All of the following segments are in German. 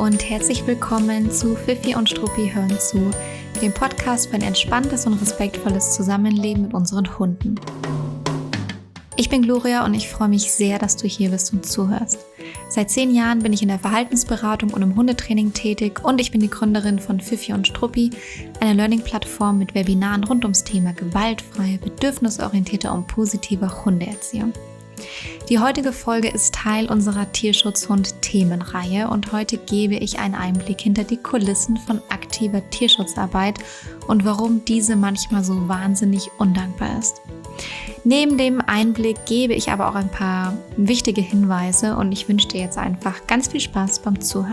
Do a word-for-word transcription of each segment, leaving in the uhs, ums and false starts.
und herzlich willkommen zu Fifi und Struppi hören zu, dem Podcast für ein entspanntes und respektvolles Zusammenleben mit unseren Hunden. Ich bin Gloria und ich freue mich sehr, dass du hier bist und zuhörst. Seit zehn Jahren bin ich in der Verhaltensberatung und im Hundetraining tätig und ich bin die Gründerin von Fifi und Struppi, einer Learning-Plattform mit Webinaren rund ums Thema gewaltfreie, bedürfnisorientierte und positive Hundeerziehung. Die heutige Folge ist Teil unserer Tierschutzhund-Themenreihe und heute gebe ich einen Einblick hinter die Kulissen von aktiver Tierschutzarbeit und warum diese manchmal so wahnsinnig undankbar ist. Neben dem Einblick gebe ich aber auch ein paar wichtige Hinweise und ich wünsche dir jetzt einfach ganz viel Spaß beim Zuhören.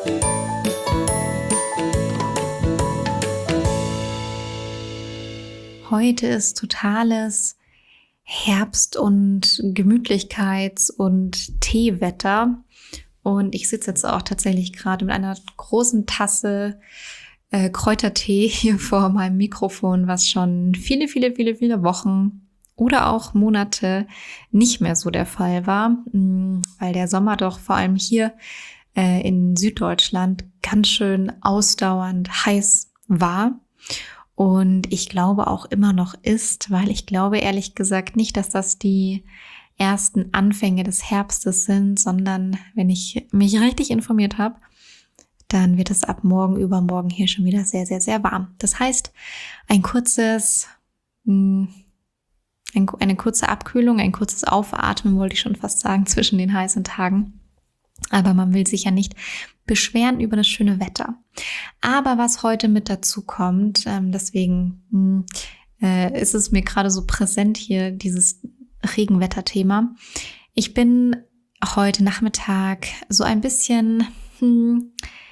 Heute ist totales Herbst- und Gemütlichkeits- und Teewetter und ich sitze jetzt auch tatsächlich gerade mit einer großen Tasse äh, Kräutertee hier vor meinem Mikrofon, was schon viele, viele, viele, viele Wochen oder auch Monate nicht mehr so der Fall war, weil der Sommer doch vor allem hier äh, in Süddeutschland ganz schön ausdauernd heiß war. Und ich glaube auch immer noch ist, weil ich glaube ehrlich gesagt nicht, dass das die ersten Anfänge des Herbstes sind, sondern wenn ich mich richtig informiert habe, dann wird es ab morgen, übermorgen hier schon wieder sehr, sehr, sehr warm. Das heißt, ein kurzes, ein, eine kurze Abkühlung, ein kurzes Aufatmen, wollte ich schon fast sagen, zwischen den heißen Tagen. Aber man will sich ja nicht beschweren über das schöne Wetter. Aber was heute mit dazu kommt, ähm, deswegen mh, äh, ist es mir gerade so präsent hier, dieses Regenwetterthema. Ich bin heute Nachmittag so ein bisschen hm,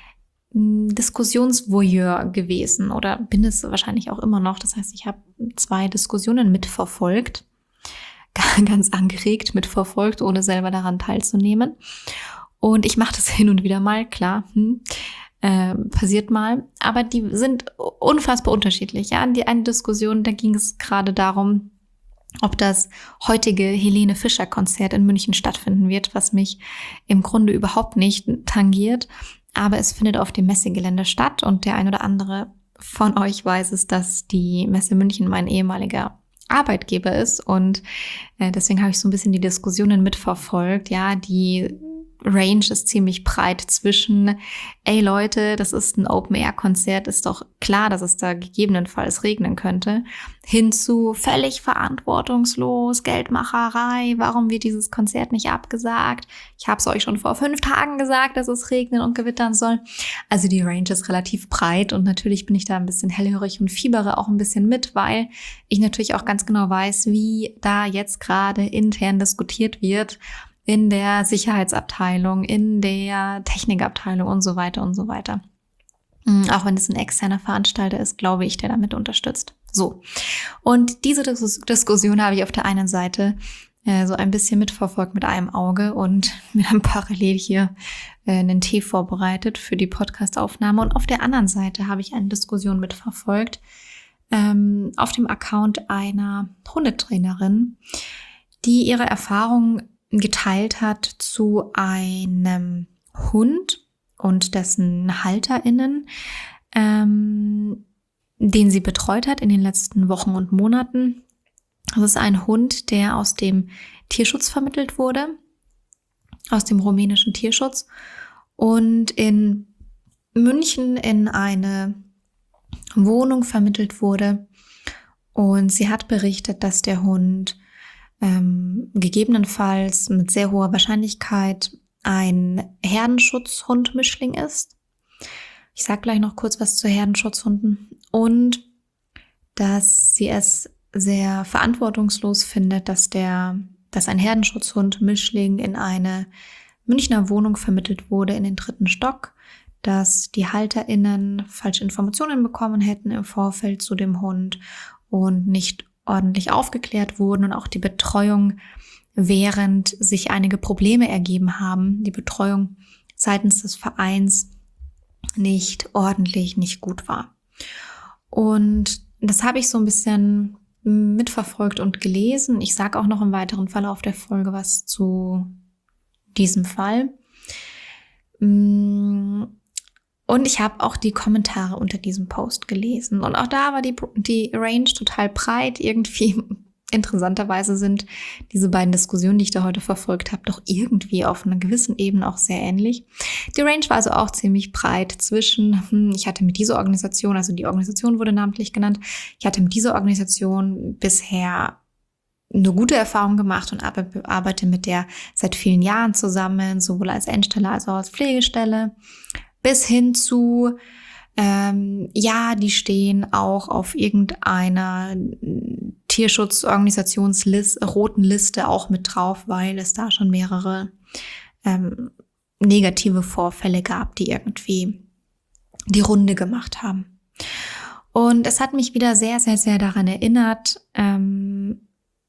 Diskussionsvoyeur gewesen oder bin es wahrscheinlich auch immer noch. Das heißt, ich habe zwei Diskussionen mitverfolgt, ganz angeregt mitverfolgt, ohne selber daran teilzunehmen. Und ich mache das hin und wieder mal, klar, hm, äh, passiert mal. Aber die sind unfassbar unterschiedlich. Ja, in die eine Diskussion, da ging es gerade darum, ob das heutige Helene Fischer Konzert in München stattfinden wird, was mich im Grunde überhaupt nicht tangiert. Aber es findet auf dem Messegelände statt und der ein oder andere von euch weiß es, dass die Messe München mein ehemaliger Arbeitgeber ist. Und äh, deswegen habe ich so ein bisschen die Diskussionen mitverfolgt. Ja, die Range ist ziemlich breit zwischen, ey Leute, das ist ein Open-Air-Konzert, ist doch klar, dass es da gegebenenfalls regnen könnte, hin zu völlig verantwortungslos, Geldmacherei, warum wird dieses Konzert nicht abgesagt? Ich habe es euch schon vor fünf Tagen gesagt, dass es regnen und gewittern soll. Also die Range ist relativ breit und natürlich bin ich da ein bisschen hellhörig und fiebere auch ein bisschen mit, weil ich natürlich auch ganz genau weiß, wie da jetzt gerade intern diskutiert wird, in der Sicherheitsabteilung, in der Technikabteilung und so weiter und so weiter. Auch wenn es ein externer Veranstalter ist, glaube ich, der damit unterstützt. So. Und diese Dis- Diskussion habe ich auf der einen Seite äh, so ein bisschen mitverfolgt mit einem Auge und mir dann parallel hier äh, einen Tee vorbereitet für die Podcastaufnahme. Und auf der anderen Seite habe ich eine Diskussion mitverfolgt ähm, auf dem Account einer Hundetrainerin, die ihre Erfahrungen geteilt hat zu einem Hund und dessen HalterInnen, ähm, den sie betreut hat in den letzten Wochen und Monaten. Das ist ein Hund, der aus dem Tierschutz vermittelt wurde, aus dem rumänischen Tierschutz und in München in eine Wohnung vermittelt wurde. Und sie hat berichtet, dass der Hund Ähm, gegebenenfalls mit sehr hoher Wahrscheinlichkeit ein Herdenschutzhund-Mischling ist. Ich sage gleich noch kurz was zu Herdenschutzhunden. Und dass sie es sehr verantwortungslos findet, dass der, dass ein Herdenschutzhund-Mischling in eine Münchner Wohnung vermittelt wurde in den dritten Stock, dass die HalterInnen falsche Informationen bekommen hätten im Vorfeld zu dem Hund und nicht ordentlich aufgeklärt wurden und auch die Betreuung, während sich einige Probleme ergeben haben, die Betreuung seitens des Vereins nicht ordentlich, nicht gut war. Und das habe ich so ein bisschen mitverfolgt und gelesen. Ich sage auch noch im weiteren Verlauf der Folge was zu diesem Fall. Und ich habe auch die Kommentare unter diesem Post gelesen. Und auch da war die, die Range total breit. Irgendwie interessanterweise sind diese beiden Diskussionen, die ich da heute verfolgt habe, doch irgendwie auf einer gewissen Ebene auch sehr ähnlich. Die Range war also auch ziemlich breit zwischen, hm, ich hatte mit dieser Organisation, also die Organisation wurde namentlich genannt, ich hatte mit dieser Organisation bisher eine gute Erfahrung gemacht und arbeite mit der seit vielen Jahren zusammen, sowohl als Endstelle als auch als Pflegestelle, bis hin zu, ähm, ja, die stehen auch auf irgendeiner Tierschutzorganisationsliste, roten Liste auch mit drauf, weil es da schon mehrere ähm, negative Vorfälle gab, die irgendwie die Runde gemacht haben. Und es hat mich wieder sehr, sehr, sehr daran erinnert, ähm,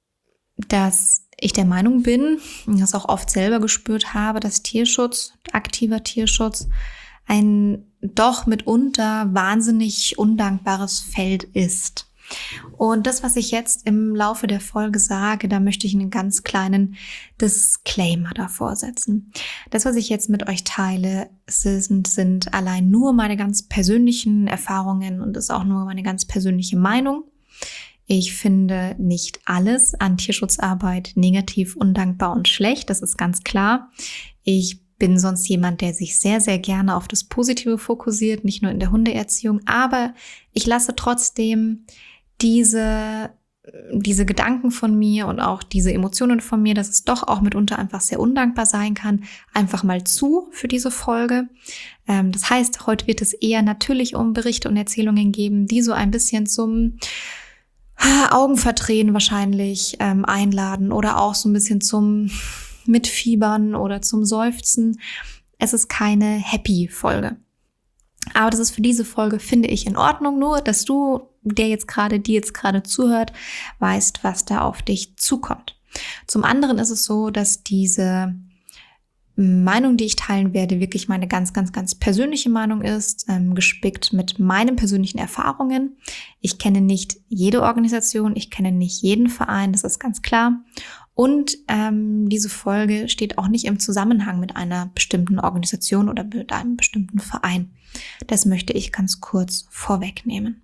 dass ich der Meinung bin, und das auch oft selber gespürt habe, dass Tierschutz, aktiver Tierschutz, ein doch mitunter wahnsinnig undankbares Feld ist. Und das, was ich jetzt im Laufe der Folge sage, da möchte ich einen ganz kleinen Disclaimer davor setzen. Das, was ich jetzt mit euch teile, sind, sind allein nur meine ganz persönlichen Erfahrungen und ist auch nur meine ganz persönliche Meinung. Ich finde nicht alles an Tierschutzarbeit negativ, undankbar und schlecht, das ist ganz klar. Ich bin sonst jemand, der sich sehr, sehr gerne auf das Positive fokussiert, nicht nur in der Hundeerziehung, aber ich lasse trotzdem diese, diese Gedanken von mir und auch diese Emotionen von mir, dass es doch auch mitunter einfach sehr undankbar sein kann, einfach mal zu für diese Folge. Ähm, das heißt, heute wird es eher natürlich um Berichte und Erzählungen geben, die so ein bisschen zum Augenverdrehen wahrscheinlich ähm, einladen oder auch so ein bisschen zum Mitfiebern oder zum Seufzen. Es ist keine Happy-Folge. Aber das ist für diese Folge, finde ich, in Ordnung. Nur, dass du, der jetzt gerade, die jetzt gerade zuhört, weißt, was da auf dich zukommt. Zum anderen ist es so, dass diese Meinung, die ich teilen werde, wirklich meine ganz, ganz, ganz persönliche Meinung ist, ähm, gespickt mit meinen persönlichen Erfahrungen. Ich kenne nicht jede Organisation, ich kenne nicht jeden Verein, das ist ganz klar. Und ähm, diese Folge steht auch nicht im Zusammenhang mit einer bestimmten Organisation oder mit einem bestimmten Verein. Das möchte ich ganz kurz vorwegnehmen.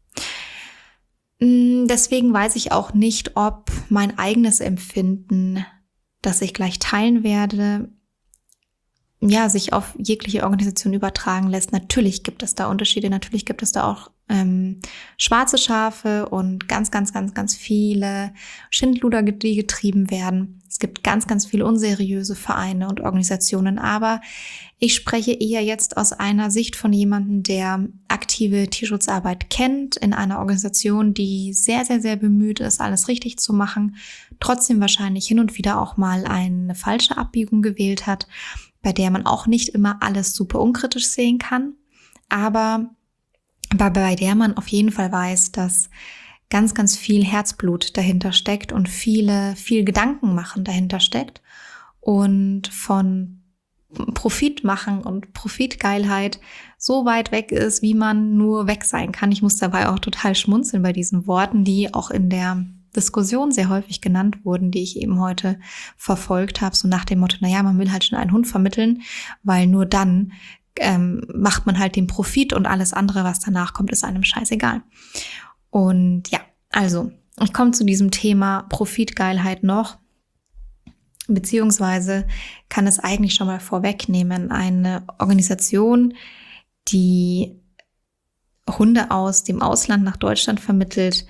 Deswegen weiß ich auch nicht, ob mein eigenes Empfinden, das ich gleich teilen werde, ja, sich auf jegliche Organisation übertragen lässt. Natürlich gibt es da Unterschiede, natürlich gibt es da auch ähm, schwarze Schafe und ganz, ganz, ganz, ganz viele Schindluder, die getrieben werden. Es gibt ganz, ganz viele unseriöse Vereine und Organisationen, aber ich spreche eher jetzt aus einer Sicht von jemandem, der aktive Tierschutzarbeit kennt, in einer Organisation, die sehr, sehr, sehr bemüht ist, alles richtig zu machen, trotzdem wahrscheinlich hin und wieder auch mal eine falsche Abbiegung gewählt hat, bei der man auch nicht immer alles super unkritisch sehen kann, aber bei der man auf jeden Fall weiß, dass ganz, ganz viel Herzblut dahinter steckt und viele, viel Gedanken machen dahinter steckt und von Profit machen und Profitgeilheit so weit weg ist, wie man nur weg sein kann. Ich muss dabei auch total schmunzeln bei diesen Worten, die auch in der Diskussion sehr häufig genannt wurden, die ich eben heute verfolgt habe, so nach dem Motto, naja, man will halt schon einen Hund vermitteln, weil nur dann ähm, macht man halt den Profit und alles andere, was danach kommt, ist einem scheißegal. Und ja, also, ich komme zu diesem Thema Profitgeilheit noch, beziehungsweise kann es eigentlich schon mal vorwegnehmen, eine Organisation, die Hunde aus dem Ausland nach Deutschland vermittelt.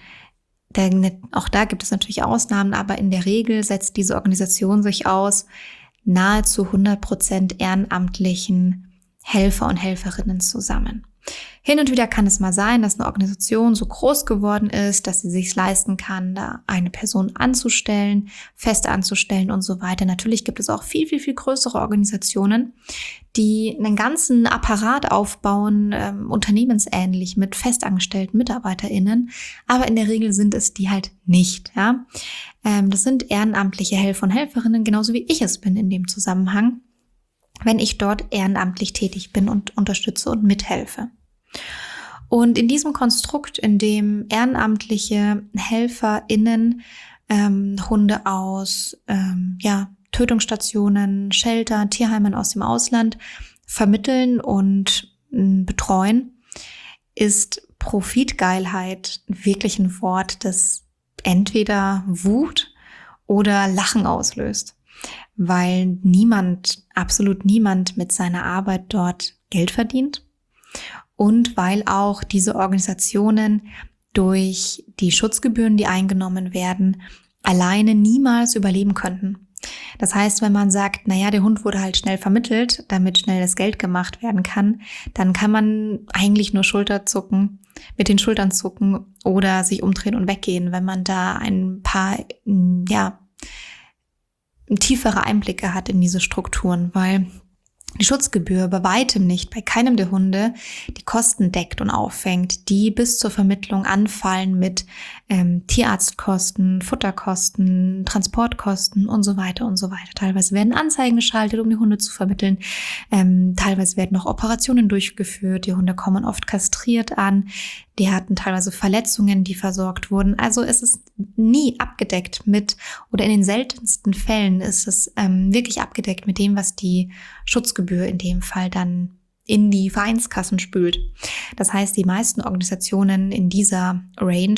Auch da gibt es natürlich Ausnahmen, aber in der Regel setzt diese Organisation sich aus nahezu hundert Prozent ehrenamtlichen Helfer und Helferinnen zusammen. Hin und wieder kann es mal sein, dass eine Organisation so groß geworden ist, dass sie sich leisten kann, da eine Person anzustellen, fest anzustellen und so weiter. Natürlich gibt es auch viel, viel, viel größere Organisationen, die einen ganzen Apparat aufbauen, ähm, unternehmensähnlich mit festangestellten MitarbeiterInnen. Aber in der Regel sind es die halt nicht. Ja, ähm, das sind ehrenamtliche Helfer und Helferinnen, genauso wie ich es bin in dem Zusammenhang, wenn ich dort ehrenamtlich tätig bin und unterstütze und mithelfe. Und in diesem Konstrukt, in dem ehrenamtliche HelferInnen ähm, Hunde aus ähm, ja, Tötungsstationen, Shelter, Tierheimen aus dem Ausland vermitteln und m, betreuen, ist Profitgeilheit wirklich ein Wort, das entweder Wut oder Lachen auslöst, weil niemand, absolut niemand mit seiner Arbeit dort Geld verdient und weil auch diese Organisationen durch die Schutzgebühren, die eingenommen werden, alleine niemals überleben könnten. Das heißt, wenn man sagt, naja, der Hund wurde halt schnell vermittelt, damit schnell das Geld gemacht werden kann, dann kann man eigentlich nur Schulterzucken, mit den Schultern zucken oder sich umdrehen und weggehen, wenn man da ein paar, ja, tiefere Einblicke hat in diese Strukturen, weil die Schutzgebühr bei weitem nicht, bei keinem der Hunde, die Kosten deckt und auffängt, die bis zur Vermittlung anfallen mit ähm, Tierarztkosten, Futterkosten, Transportkosten und so weiter und so weiter. Teilweise werden Anzeigen geschaltet, um die Hunde zu vermitteln. Ähm, teilweise werden noch Operationen durchgeführt. Die Hunde kommen oft kastriert an. Die hatten teilweise Verletzungen, die versorgt wurden. Also es ist nie abgedeckt mit, oder in den seltensten Fällen ist es ähm, wirklich abgedeckt mit dem, was die Schutzgebühr in dem Fall dann in die Vereinskassen spült. Das heißt, die meisten Organisationen in dieser Range,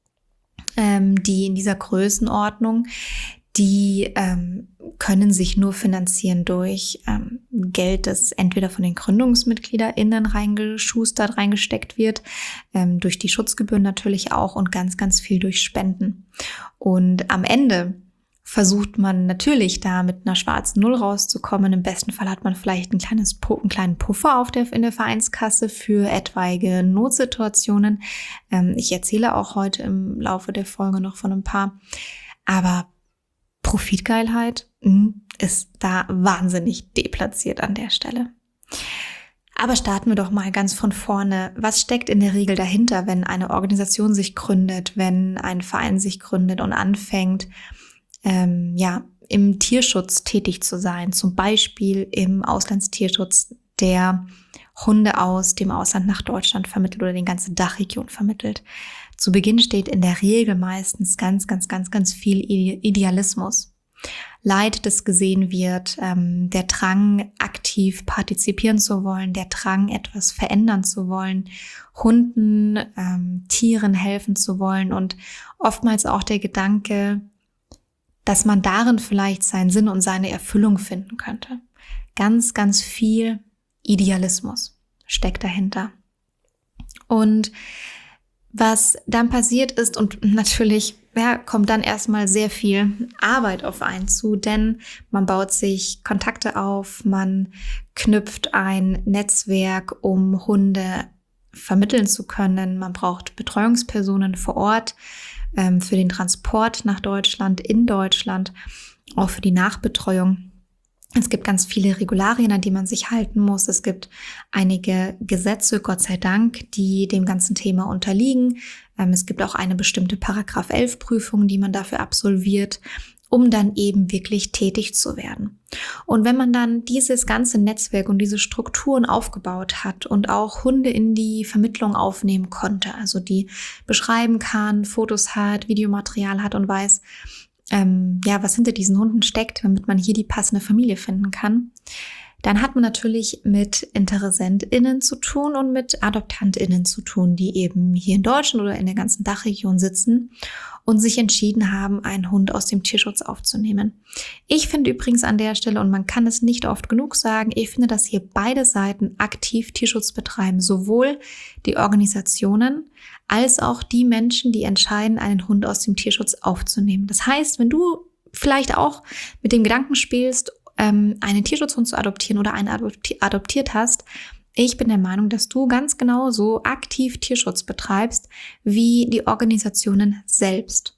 ähm, die in dieser Größenordnung, die ähm, können sich nur finanzieren durch ähm, Geld, das entweder von den GründungsmitgliederInnen reingeschustert, reingesteckt wird, ähm, durch die Schutzgebühren natürlich auch und ganz, ganz viel durch Spenden. Und am Ende versucht man natürlich da mit einer schwarzen Null rauszukommen. Im besten Fall hat man vielleicht ein kleines, einen kleinen Puffer auf der, in der Vereinskasse für etwaige Notsituationen. Ähm, ich erzähle auch heute im Laufe der Folge noch von ein paar. Aber Profitgeilheit ist da wahnsinnig deplatziert an der Stelle. Aber starten wir doch mal ganz von vorne. Was steckt in der Regel dahinter, wenn eine Organisation sich gründet, wenn ein Verein sich gründet und anfängt, ähm, ja, im Tierschutz tätig zu sein, zum Beispiel im Auslandstierschutz, der Hunde aus dem Ausland nach Deutschland vermittelt oder die ganze Dachregion vermittelt. Zu Beginn steht in der Regel meistens ganz, ganz, ganz, ganz viel Idealismus. Leid, das gesehen wird, ähm, der Drang, aktiv partizipieren zu wollen, der Drang, etwas verändern zu wollen, Hunden, ähm, Tieren helfen zu wollen und oftmals auch der Gedanke, dass man darin vielleicht seinen Sinn und seine Erfüllung finden könnte. Ganz, ganz viel Idealismus steckt dahinter. Und was dann passiert ist, und natürlich ja, kommt dann erstmal sehr viel Arbeit auf einen zu, denn man baut sich Kontakte auf, man knüpft ein Netzwerk, um Hunde vermitteln zu können. Man braucht Betreuungspersonen vor Ort ähm, für den Transport nach Deutschland, in Deutschland, auch für die Nachbetreuung. Es gibt ganz viele Regularien, an die man sich halten muss. Es gibt einige Gesetze, Gott sei Dank, die dem ganzen Thema unterliegen. Es gibt auch eine bestimmte Paragraph elf Prüfung, die man dafür absolviert, um dann eben wirklich tätig zu werden. Und wenn man dann dieses ganze Netzwerk und diese Strukturen aufgebaut hat und auch Hunde in die Vermittlung aufnehmen konnte, also die beschreiben kann, Fotos hat, Videomaterial hat und weiß, Ähm, ja, was hinter diesen Hunden steckt, damit man hier die passende Familie finden kann, dann hat man natürlich mit InteressentInnen zu tun und mit AdoptantInnen zu tun, die eben hier in Deutschland oder in der ganzen Dachregion sitzen und sich entschieden haben, einen Hund aus dem Tierschutz aufzunehmen. Ich finde übrigens an der Stelle, und man kann es nicht oft genug sagen, ich finde, dass hier beide Seiten aktiv Tierschutz betreiben, sowohl die Organisationen als auch die Menschen, die entscheiden, einen Hund aus dem Tierschutz aufzunehmen. Das heißt, wenn du vielleicht auch mit dem Gedanken spielst, einen Tierschutzhund zu adoptieren oder einen adoptiert hast, ich bin der Meinung, dass du ganz genauso aktiv Tierschutz betreibst wie die Organisationen selbst.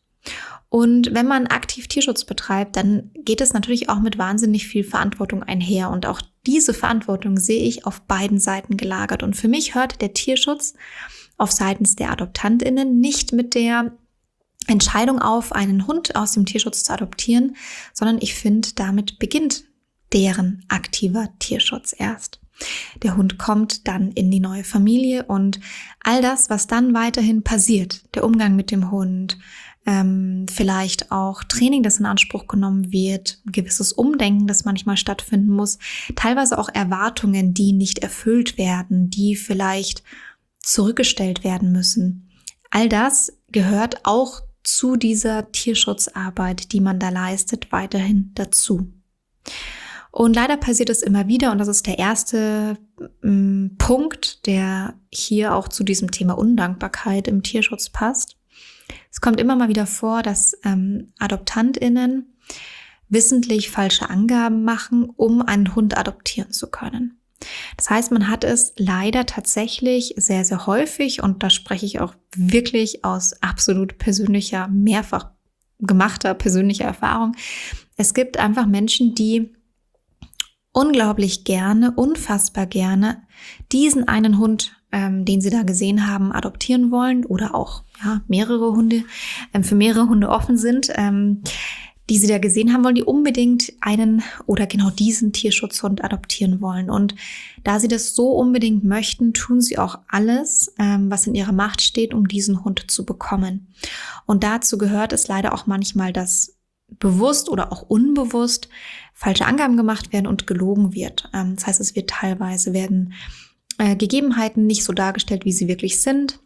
Und wenn man aktiv Tierschutz betreibt, dann geht es natürlich auch mit wahnsinnig viel Verantwortung einher. Und auch diese Verantwortung sehe ich auf beiden Seiten gelagert. Und für mich hört der Tierschutz auf seitens der AdoptantInnen nicht mit der Entscheidung auf, einen Hund aus dem Tierschutz zu adoptieren, sondern ich finde, damit beginnt deren aktiver Tierschutz erst. Der Hund kommt dann in die neue Familie und all das, was dann weiterhin passiert, der Umgang mit dem Hund, ähm, vielleicht auch Training, das in Anspruch genommen wird, ein gewisses Umdenken, das manchmal stattfinden muss, teilweise auch Erwartungen, die nicht erfüllt werden, die vielleicht zurückgestellt werden müssen. All das gehört auch zu dieser Tierschutzarbeit, die man da leistet, weiterhin dazu. Und leider passiert es immer wieder, und das ist der erste ähm, Punkt, der hier auch zu diesem Thema Undankbarkeit im Tierschutz passt. Es kommt immer mal wieder vor, dass ähm, AdoptantInnen wissentlich falsche Angaben machen, um einen Hund adoptieren zu können. Das heißt, man hat es leider tatsächlich sehr, sehr häufig, und da spreche ich auch wirklich aus absolut persönlicher, mehrfach gemachter persönlicher Erfahrung. Es gibt einfach Menschen, die unglaublich gerne, unfassbar gerne diesen einen Hund, ähm, den sie da gesehen haben, adoptieren wollen, oder auch ja mehrere Hunde, ähm, für mehrere Hunde offen sind, ähm, die sie da gesehen haben wollen, die unbedingt einen oder genau diesen Tierschutzhund adoptieren wollen. Und da sie das so unbedingt möchten, tun sie auch alles, ähm, was in ihrer Macht steht, um diesen Hund zu bekommen. Und dazu gehört es leider auch manchmal, dass bewusst oder auch unbewusst falsche Angaben gemacht werden und gelogen wird. Ähm, das heißt, es wird teilweise werden äh, Gegebenheiten nicht so dargestellt, wie sie wirklich sind.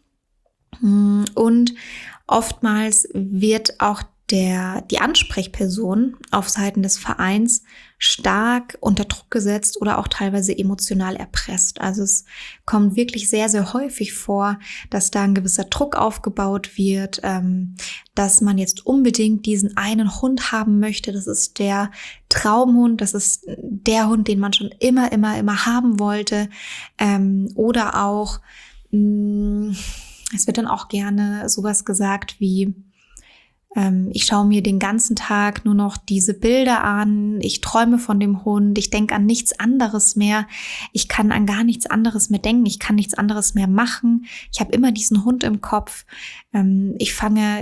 Und oftmals wird auch der, die Ansprechperson auf Seiten des Vereins stark unter Druck gesetzt oder auch teilweise emotional erpresst. Also es kommt wirklich sehr, sehr häufig vor, dass da ein gewisser Druck aufgebaut wird, ähm, dass man jetzt unbedingt diesen einen Hund haben möchte. Das ist der Traumhund, das ist der Hund, den man schon immer, immer, immer haben wollte. Ähm, oder auch, mh, es wird dann auch gerne sowas gesagt wie, ich schaue mir den ganzen Tag nur noch diese Bilder an, ich träume von dem Hund, ich denke an nichts anderes mehr, ich kann an gar nichts anderes mehr denken, ich kann nichts anderes mehr machen, ich habe immer diesen Hund im Kopf, ich fange,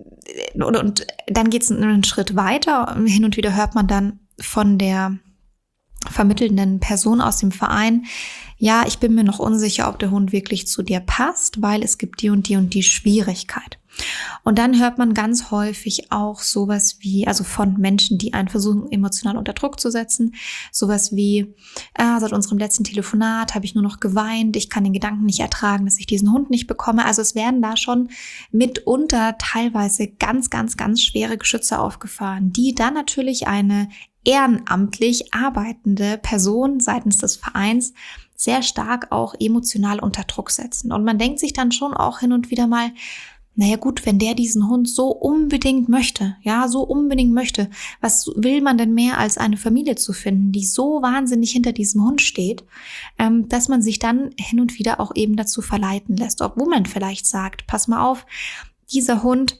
und, und dann geht es einen Schritt weiter, hin und wieder hört man dann von der vermittelnden Person aus dem Verein, ja, ich bin mir noch unsicher, ob der Hund wirklich zu dir passt, weil es gibt die und die und die Schwierigkeit. Und dann hört man ganz häufig auch sowas wie, also von Menschen, die einen versuchen, emotional unter Druck zu setzen, sowas wie, äh, seit unserem letzten Telefonat habe ich nur noch geweint, ich kann den Gedanken nicht ertragen, dass ich diesen Hund nicht bekomme. Also es werden da schon mitunter teilweise ganz, ganz, ganz schwere Geschütze aufgefahren, die dann natürlich eine ehrenamtlich arbeitende Person seitens des Vereins sehr stark auch emotional unter Druck setzen. Und man denkt sich dann schon auch hin und wieder mal, naja gut, wenn der diesen Hund so unbedingt möchte, ja, so unbedingt möchte, was will man denn mehr als eine Familie zu finden, die so wahnsinnig hinter diesem Hund steht, ähm, dass man sich dann hin und wieder auch eben dazu verleiten lässt, obwohl man vielleicht sagt, pass mal auf, dieser Hund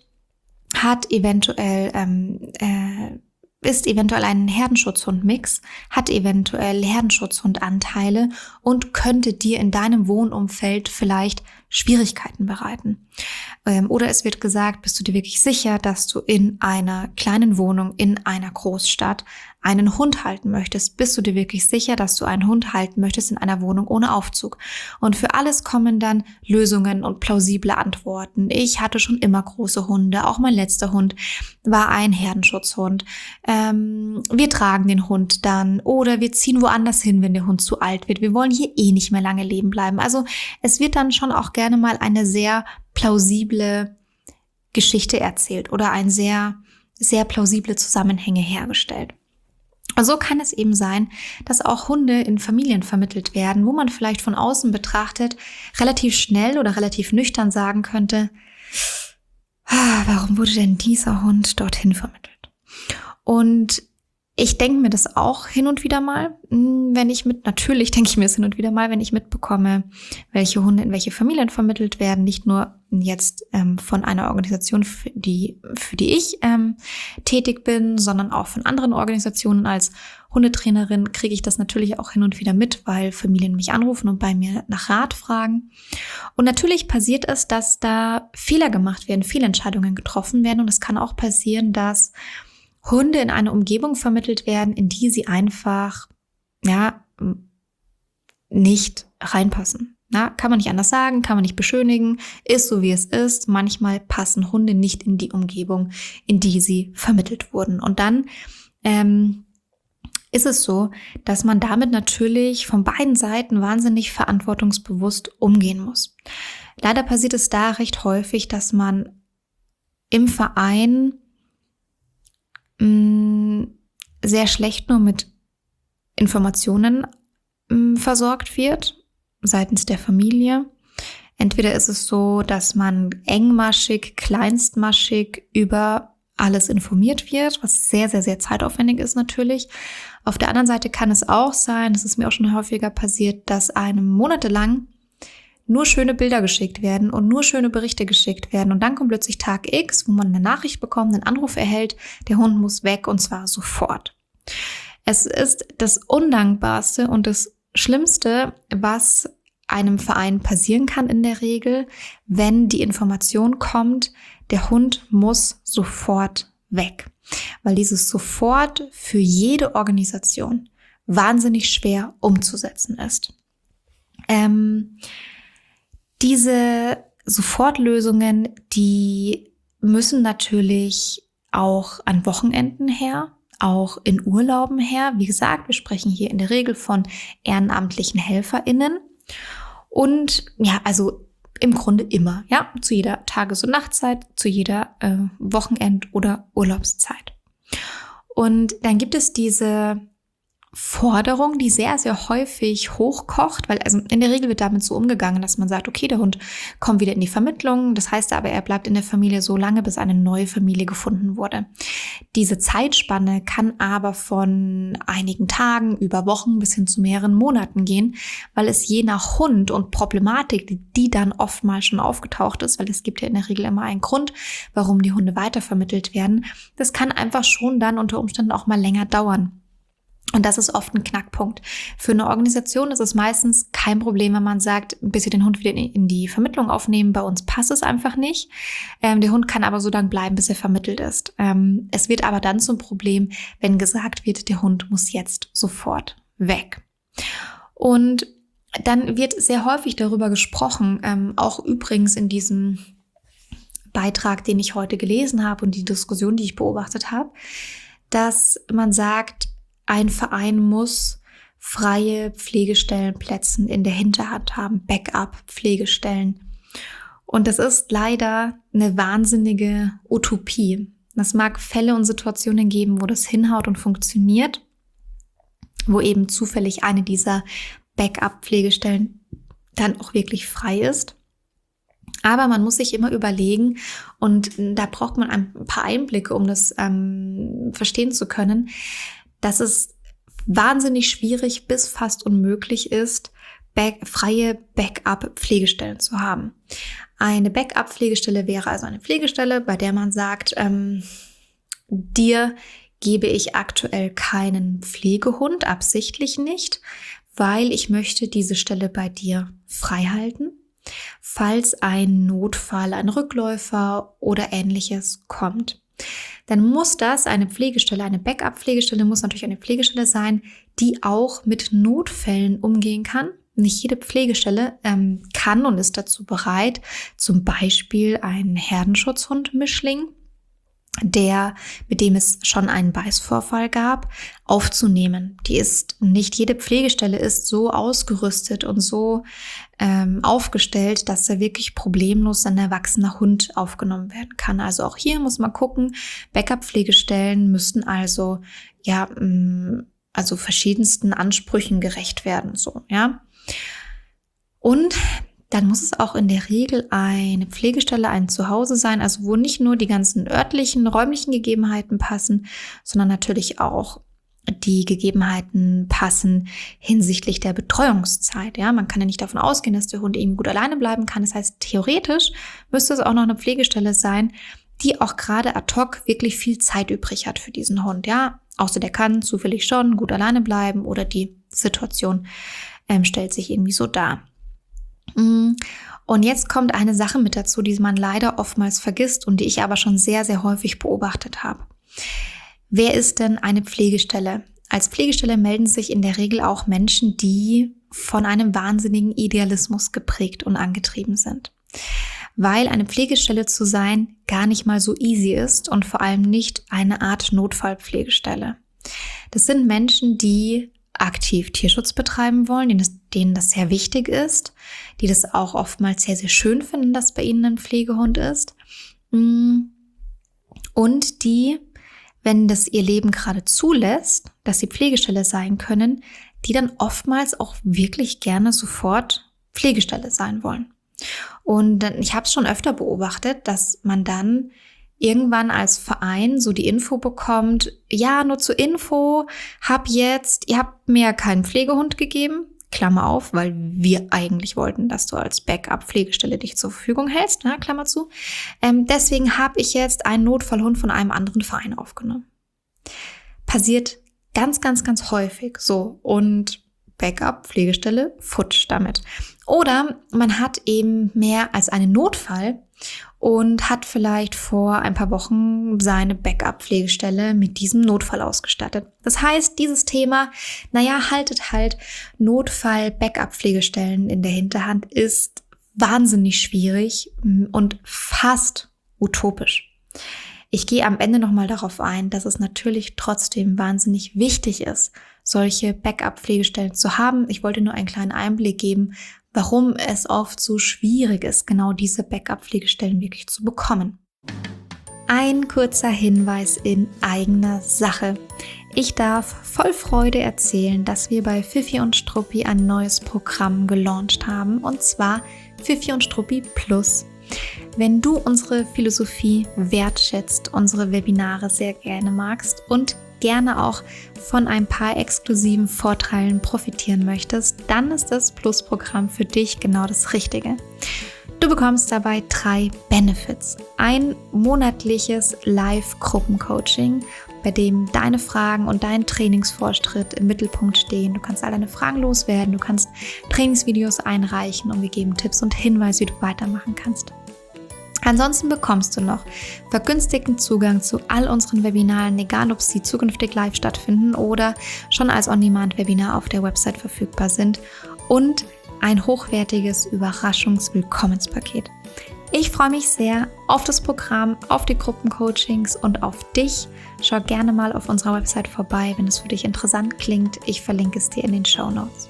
hat eventuell ähm, äh, ist eventuell ein Herdenschutzhund-Mix, hat eventuell Herdenschutzhundanteile und könnte dir in deinem Wohnumfeld vielleicht Schwierigkeiten bereiten. Ähm, oder es wird gesagt, bist du dir wirklich sicher, dass du in einer kleinen Wohnung, in einer Großstadt einen Hund halten möchtest? Bist du dir wirklich sicher, dass du einen Hund halten möchtest in einer Wohnung ohne Aufzug? Und für alles kommen dann Lösungen und plausible Antworten. Ich hatte schon immer große Hunde, auch mein letzter Hund war ein Herdenschutzhund. Ähm, wir tragen den Hund dann oder wir ziehen woanders hin, wenn der Hund zu alt wird. Wir wollen hier eh nicht mehr lange leben bleiben. Also es wird dann schon auch gerne mal eine sehr plausible Geschichte erzählt oder ein sehr, sehr plausible Zusammenhänge hergestellt. Und so kann es eben sein, dass auch Hunde in Familien vermittelt werden, wo man vielleicht von außen betrachtet relativ schnell oder relativ nüchtern sagen könnte, ah, warum wurde denn dieser Hund dorthin vermittelt? Und ich denke mir das auch hin und wieder mal, wenn ich mit, natürlich denke ich mir es hin und wieder mal, wenn ich mitbekomme, welche Hunde in welche Familien vermittelt werden, nicht nur jetzt ähm, von einer Organisation, für die, für die ich ähm, tätig bin, sondern auch von anderen Organisationen. Als Hundetrainerin kriege ich das natürlich auch hin und wieder mit, weil Familien mich anrufen und bei mir nach Rat fragen. Und natürlich passiert es, dass da Fehler gemacht werden, Fehlentscheidungen getroffen werden und es kann auch passieren, dass Hunde in eine Umgebung vermittelt werden, in die sie einfach, ja, nicht reinpassen. Na, kann man nicht anders sagen, kann man nicht beschönigen, ist so wie es ist. Manchmal passen Hunde nicht in die Umgebung, in die sie vermittelt wurden. Und dann ähm, ist es so, dass man damit natürlich von beiden Seiten wahnsinnig verantwortungsbewusst umgehen muss. Leider passiert es da recht häufig, dass man im Verein mh, sehr schlecht nur mit Informationen mh, versorgt wird, seitens der Familie. Entweder ist es so, dass man engmaschig, kleinstmaschig über alles informiert wird, was sehr, sehr, sehr zeitaufwendig ist natürlich. Auf der anderen Seite kann es auch sein, das ist mir auch schon häufiger passiert, dass einem monatelang nur schöne Bilder geschickt werden und nur schöne Berichte geschickt werden. Und dann kommt plötzlich Tag X, wo man eine Nachricht bekommt, einen Anruf erhält, der Hund muss weg und zwar sofort. Es ist das Undankbarste und das Schlimmste, was einem Verein passieren kann in der Regel, wenn die Information kommt, der Hund muss sofort weg. Weil dieses sofort für jede Organisation wahnsinnig schwer umzusetzen ist. Ähm, diese Sofortlösungen, die müssen natürlich auch an Wochenenden her, auch in Urlauben her. Wie gesagt, wir sprechen hier in der Regel von ehrenamtlichen HelferInnen und ja, also im Grunde immer, ja, zu jeder Tages- und Nachtzeit, zu jeder äh, Wochenend- oder Urlaubszeit. Und dann gibt es diese Forderung, die sehr, sehr häufig hochkocht, weil also in der Regel wird damit so umgegangen, dass man sagt, okay, der Hund kommt wieder in die Vermittlung, das heißt aber, er bleibt in der Familie so lange, bis eine neue Familie gefunden wurde. Diese Zeitspanne kann aber von einigen Tagen über Wochen bis hin zu mehreren Monaten gehen, weil es je nach Hund und Problematik, die, die dann oftmals schon aufgetaucht ist, weil es gibt ja in der Regel immer einen Grund, warum die Hunde weitervermittelt werden, das kann einfach schon dann unter Umständen auch mal länger dauern. Und das ist oft ein Knackpunkt. Für eine Organisation ist es meistens kein Problem, wenn man sagt, bis wir den Hund wieder in die Vermittlung aufnehmen, bei uns passt es einfach nicht. Ähm, der Hund kann aber so lange bleiben, bis er vermittelt ist. Ähm, es wird aber dann zum Problem, wenn gesagt wird, der Hund muss jetzt sofort weg. Und dann wird sehr häufig darüber gesprochen, ähm, auch übrigens in diesem Beitrag, den ich heute gelesen habe und die Diskussion, die ich beobachtet habe, dass man sagt, ein Verein muss freie Pflegestellenplätze in der Hinterhand haben, Backup-Pflegestellen. Und das ist leider eine wahnsinnige Utopie. Es mag Fälle und Situationen geben, wo das hinhaut und funktioniert, wo eben zufällig eine dieser Backup-Pflegestellen dann auch wirklich frei ist. Aber man muss sich immer überlegen, und da braucht man ein paar Einblicke, um das ähm, verstehen zu können, dass es wahnsinnig schwierig bis fast unmöglich ist, back, freie Backup-Pflegestellen zu haben. Eine Backup-Pflegestelle wäre also eine Pflegestelle, bei der man sagt, ähm, dir gebe ich aktuell keinen Pflegehund, absichtlich nicht, weil ich möchte diese Stelle bei dir frei halten, falls ein Notfall, ein Rückläufer oder Ähnliches kommt. Dann muss das eine Pflegestelle, eine Backup-Pflegestelle muss natürlich eine Pflegestelle sein, die auch mit Notfällen umgehen kann. Nicht jede Pflegestelle ähm, kann und ist dazu bereit, zum Beispiel einen Herdenschutzhund-Mischling, der, mit dem es schon einen Beißvorfall gab, aufzunehmen. Die ist, nicht jede Pflegestelle ist so ausgerüstet und so ähm, aufgestellt, dass da wirklich problemlos ein erwachsener Hund aufgenommen werden kann. Also auch hier muss man gucken, Backup-Pflegestellen müssten also, ja, mh, also verschiedensten Ansprüchen gerecht werden, so, ja. Und dann muss es auch in der Regel eine Pflegestelle, ein Zuhause sein, also wo nicht nur die ganzen örtlichen, räumlichen Gegebenheiten passen, sondern natürlich auch die Gegebenheiten passen hinsichtlich der Betreuungszeit. Ja, man kann ja nicht davon ausgehen, dass der Hund eben gut alleine bleiben kann. Das heißt, theoretisch müsste es auch noch eine Pflegestelle sein, die auch gerade ad hoc wirklich viel Zeit übrig hat für diesen Hund. Ja, außer der kann zufällig schon gut alleine bleiben oder die Situation ähm, stellt sich irgendwie so dar. Und jetzt kommt eine Sache mit dazu, die man leider oftmals vergisst und die ich aber schon sehr, sehr häufig beobachtet habe. Wer ist denn eine Pflegestelle? Als Pflegestelle melden sich in der Regel auch Menschen, die von einem wahnsinnigen Idealismus geprägt und angetrieben sind. Weil eine Pflegestelle zu sein gar nicht mal so easy ist und vor allem nicht eine Art Notfallpflegestelle. Das sind Menschen, die aktiv Tierschutz betreiben wollen, denen das, denen das sehr wichtig ist, die das auch oftmals sehr, sehr schön finden, dass bei ihnen ein Pflegehund ist. Und die, wenn das ihr Leben gerade zulässt, dass sie Pflegestelle sein können, die dann oftmals auch wirklich gerne sofort Pflegestelle sein wollen. Und ich habe es schon öfter beobachtet, dass man dann irgendwann als Verein so die Info bekommt, ja, nur zur Info, hab jetzt, ihr habt mir keinen Pflegehund gegeben, Klammer auf, weil wir eigentlich wollten, dass du als Backup-Pflegestelle dich zur Verfügung hältst, ne, Klammer zu. Ähm, deswegen habe ich jetzt einen Notfallhund von einem anderen Verein aufgenommen. Passiert ganz, ganz, ganz häufig so und Backup-Pflegestelle futsch damit. Oder man hat eben mehr als einen Notfall und hat vielleicht vor ein paar Wochen seine Backup-Pflegestelle mit diesem Notfall ausgestattet. Das heißt, dieses Thema, naja, haltet halt Notfall-Backup-Pflegestellen in der Hinterhand ist wahnsinnig schwierig und fast utopisch. Ich gehe am Ende nochmal darauf ein, dass es natürlich trotzdem wahnsinnig wichtig ist, solche Backup-Pflegestellen zu haben. Ich wollte nur einen kleinen Einblick geben, warum es oft so schwierig ist, genau diese Backup-Pflegestellen wirklich zu bekommen. Ein kurzer Hinweis in eigener Sache. Ich darf voll Freude erzählen, dass wir bei Fifi und Struppi ein neues Programm gelauncht haben, und zwar Fifi und Struppi Plus. Wenn du unsere Philosophie wertschätzt, unsere Webinare sehr gerne magst und gerne auch von ein paar exklusiven Vorteilen profitieren möchtest, dann ist das Plus-Programm für dich genau das Richtige. Du bekommst dabei drei Benefits. Ein monatliches Live-Gruppencoaching, bei dem deine Fragen und dein Trainingsfortschritt im Mittelpunkt stehen. Du kannst all deine Fragen loswerden, du kannst Trainingsvideos einreichen und wir geben Tipps und Hinweise, wie du weitermachen kannst. Ansonsten bekommst du noch vergünstigten Zugang zu all unseren Webinaren, egal ob sie zukünftig live stattfinden oder schon als On-Demand-Webinar auf der Website verfügbar sind, und ein hochwertiges Überraschungswillkommenspaket. Ich freue mich sehr auf das Programm, auf die Gruppencoachings und auf dich. Schau gerne mal auf unserer Website vorbei, wenn es für dich interessant klingt. Ich verlinke es dir in den Shownotes.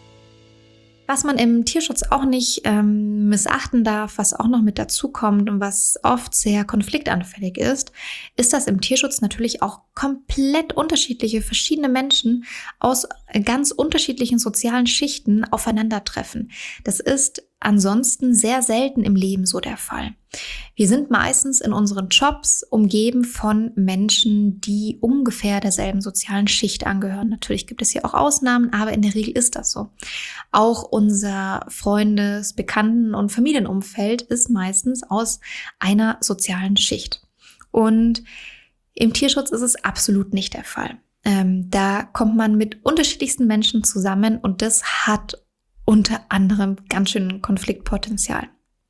Was man im Tierschutz auch nicht ähm, missachten darf, was auch noch mit dazu kommt und was oft sehr konfliktanfällig ist, ist, dass im Tierschutz natürlich auch komplett unterschiedliche, verschiedene Menschen aus ganz unterschiedlichen sozialen Schichten aufeinandertreffen. Das ist ansonsten sehr selten im Leben so der Fall. Wir sind meistens in unseren Jobs umgeben von Menschen, die ungefähr derselben sozialen Schicht angehören. Natürlich gibt es hier auch Ausnahmen, aber in der Regel ist das so. Auch unser Freundes-, Bekannten- und Familienumfeld ist meistens aus einer sozialen Schicht. Und im Tierschutz ist es absolut nicht der Fall. Ähm, da kommt man mit unterschiedlichsten Menschen zusammen und das hat unter anderem ganz schön Konfliktpotenzial.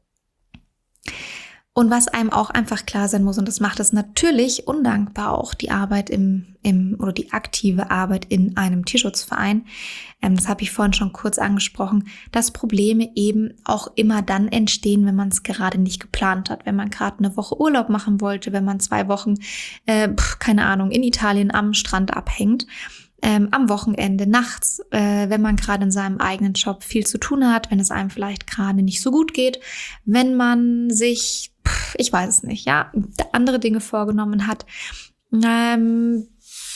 Und was einem auch einfach klar sein muss, und das macht es natürlich undankbar auch, die Arbeit im, im oder die aktive Arbeit in einem Tierschutzverein, ähm, das habe ich vorhin schon kurz angesprochen, dass Probleme eben auch immer dann entstehen, wenn man es gerade nicht geplant hat. Wenn man gerade eine Woche Urlaub machen wollte, wenn man zwei Wochen, äh, keine Ahnung, in Italien am Strand abhängt. Ähm, am Wochenende, nachts, äh, wenn man gerade in seinem eigenen Job viel zu tun hat, wenn es einem vielleicht gerade nicht so gut geht, wenn man sich, pff, ich weiß es nicht, ja, andere Dinge vorgenommen hat. Ähm,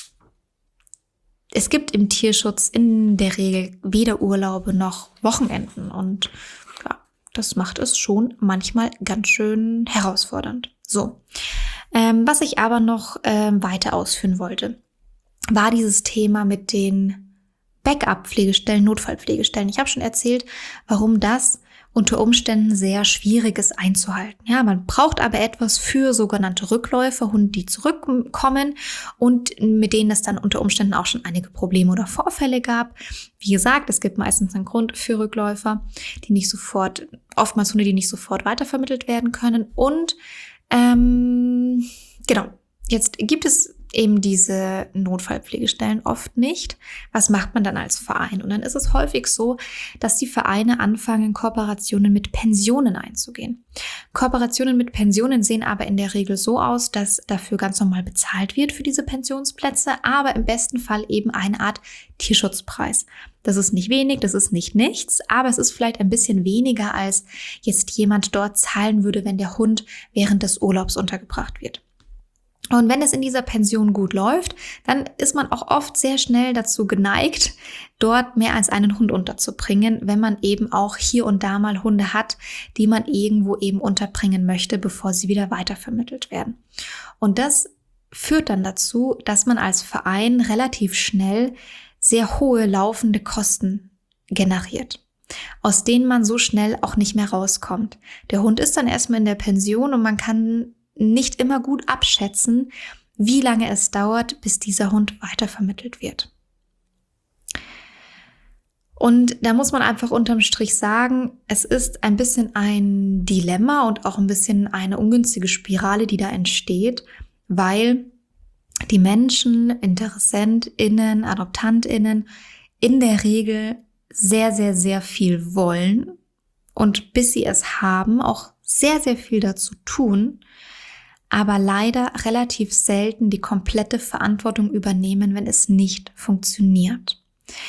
es gibt im Tierschutz in der Regel weder Urlaube noch Wochenenden und ja, das macht es schon manchmal ganz schön herausfordernd. So, ähm, was ich aber noch ähm, weiter ausführen wollte, war dieses Thema mit den Backup-Pflegestellen, Notfallpflegestellen. Ich habe schon erzählt, warum das unter Umständen sehr schwierig ist einzuhalten. Ja, man braucht aber etwas für sogenannte Rückläufer, Hunde, die zurückkommen und mit denen es dann unter Umständen auch schon einige Probleme oder Vorfälle gab. Wie gesagt, es gibt meistens einen Grund für Rückläufer, die nicht sofort, oftmals Hunde, die nicht sofort weitervermittelt werden können. Und ähm, genau, jetzt gibt es eben diese Notfallpflegestellen oft nicht. Was macht man dann als Verein? Und dann ist es häufig so, dass die Vereine anfangen, Kooperationen mit Pensionen einzugehen. Kooperationen mit Pensionen sehen aber in der Regel so aus, dass dafür ganz normal bezahlt wird für diese Pensionsplätze, aber im besten Fall eben eine Art Tierschutzpreis. Das ist nicht wenig, das ist nicht nichts, aber es ist vielleicht ein bisschen weniger, als jetzt jemand dort zahlen würde, wenn der Hund während des Urlaubs untergebracht wird. Und wenn es in dieser Pension gut läuft, dann ist man auch oft sehr schnell dazu geneigt, dort mehr als einen Hund unterzubringen, wenn man eben auch hier und da mal Hunde hat, die man irgendwo eben unterbringen möchte, bevor sie wieder weitervermittelt werden. Und das führt dann dazu, dass man als Verein relativ schnell sehr hohe laufende Kosten generiert, aus denen man so schnell auch nicht mehr rauskommt. Der Hund ist dann erstmal in der Pension und man kann nicht immer gut abschätzen, wie lange es dauert, bis dieser Hund weitervermittelt wird. Und da muss man einfach unterm Strich sagen, es ist ein bisschen ein Dilemma und auch ein bisschen eine ungünstige Spirale, die da entsteht, weil die Menschen, InteressentInnen, AdoptantInnen in der Regel sehr, sehr, sehr viel wollen und bis sie es haben, auch sehr, sehr viel dazu tun, aber leider relativ selten die komplette Verantwortung übernehmen, wenn es nicht funktioniert.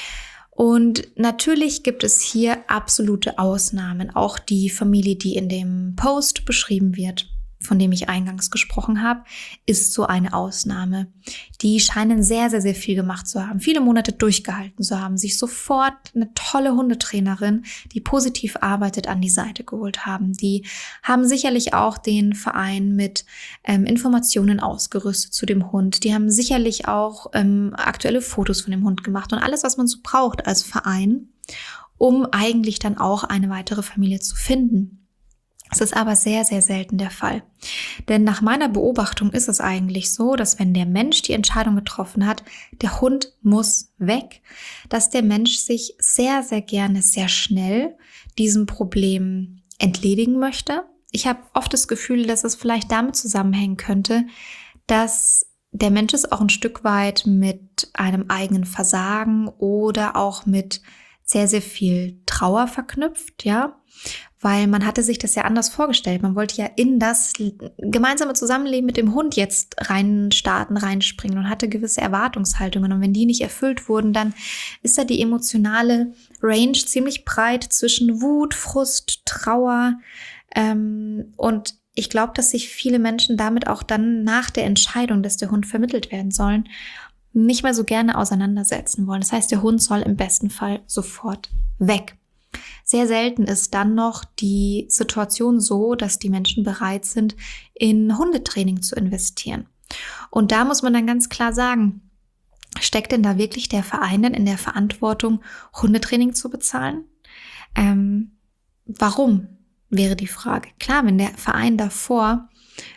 Und natürlich gibt es hier absolute Ausnahmen. Auch die Familie, die in dem Post beschrieben wird, von dem ich eingangs gesprochen habe, ist so eine Ausnahme. Die scheinen sehr, sehr, sehr viel gemacht zu haben, viele Monate durchgehalten zu haben, sich sofort eine tolle Hundetrainerin, die positiv arbeitet, an die Seite geholt haben. Die haben sicherlich auch den Verein mit ähm, Informationen ausgerüstet zu dem Hund. Die haben sicherlich auch ähm, aktuelle Fotos von dem Hund gemacht und alles, was man so braucht als Verein, um eigentlich dann auch eine weitere Familie zu finden. Es ist aber sehr, sehr selten der Fall. Denn nach meiner Beobachtung ist es eigentlich so, dass wenn der Mensch die Entscheidung getroffen hat, der Hund muss weg, dass der Mensch sich sehr, sehr gerne, sehr schnell diesem Problem entledigen möchte. Ich habe oft das Gefühl, dass es vielleicht damit zusammenhängen könnte, dass der Mensch es auch ein Stück weit mit einem eigenen Versagen oder auch mit sehr, sehr viel Trauer verknüpft, ja. Weil man hatte sich das ja anders vorgestellt. Man wollte ja in das gemeinsame Zusammenleben mit dem Hund jetzt reinstarten, reinspringen und hatte gewisse Erwartungshaltungen. Und wenn die nicht erfüllt wurden, dann ist da die emotionale Range ziemlich breit zwischen Wut, Frust, Trauer. Ähm, und ich glaube, dass sich viele Menschen damit auch dann nach der Entscheidung, dass der Hund vermittelt werden soll, nicht mehr so gerne auseinandersetzen wollen. Das heißt, der Hund soll im besten Fall sofort weg. Sehr selten ist dann noch die Situation so, dass die Menschen bereit sind, in Hundetraining zu investieren. Und da muss man dann ganz klar sagen, steckt denn da wirklich der Verein denn in der Verantwortung, Hundetraining zu bezahlen? Ähm, warum, wäre die Frage. Klar, wenn der Verein davor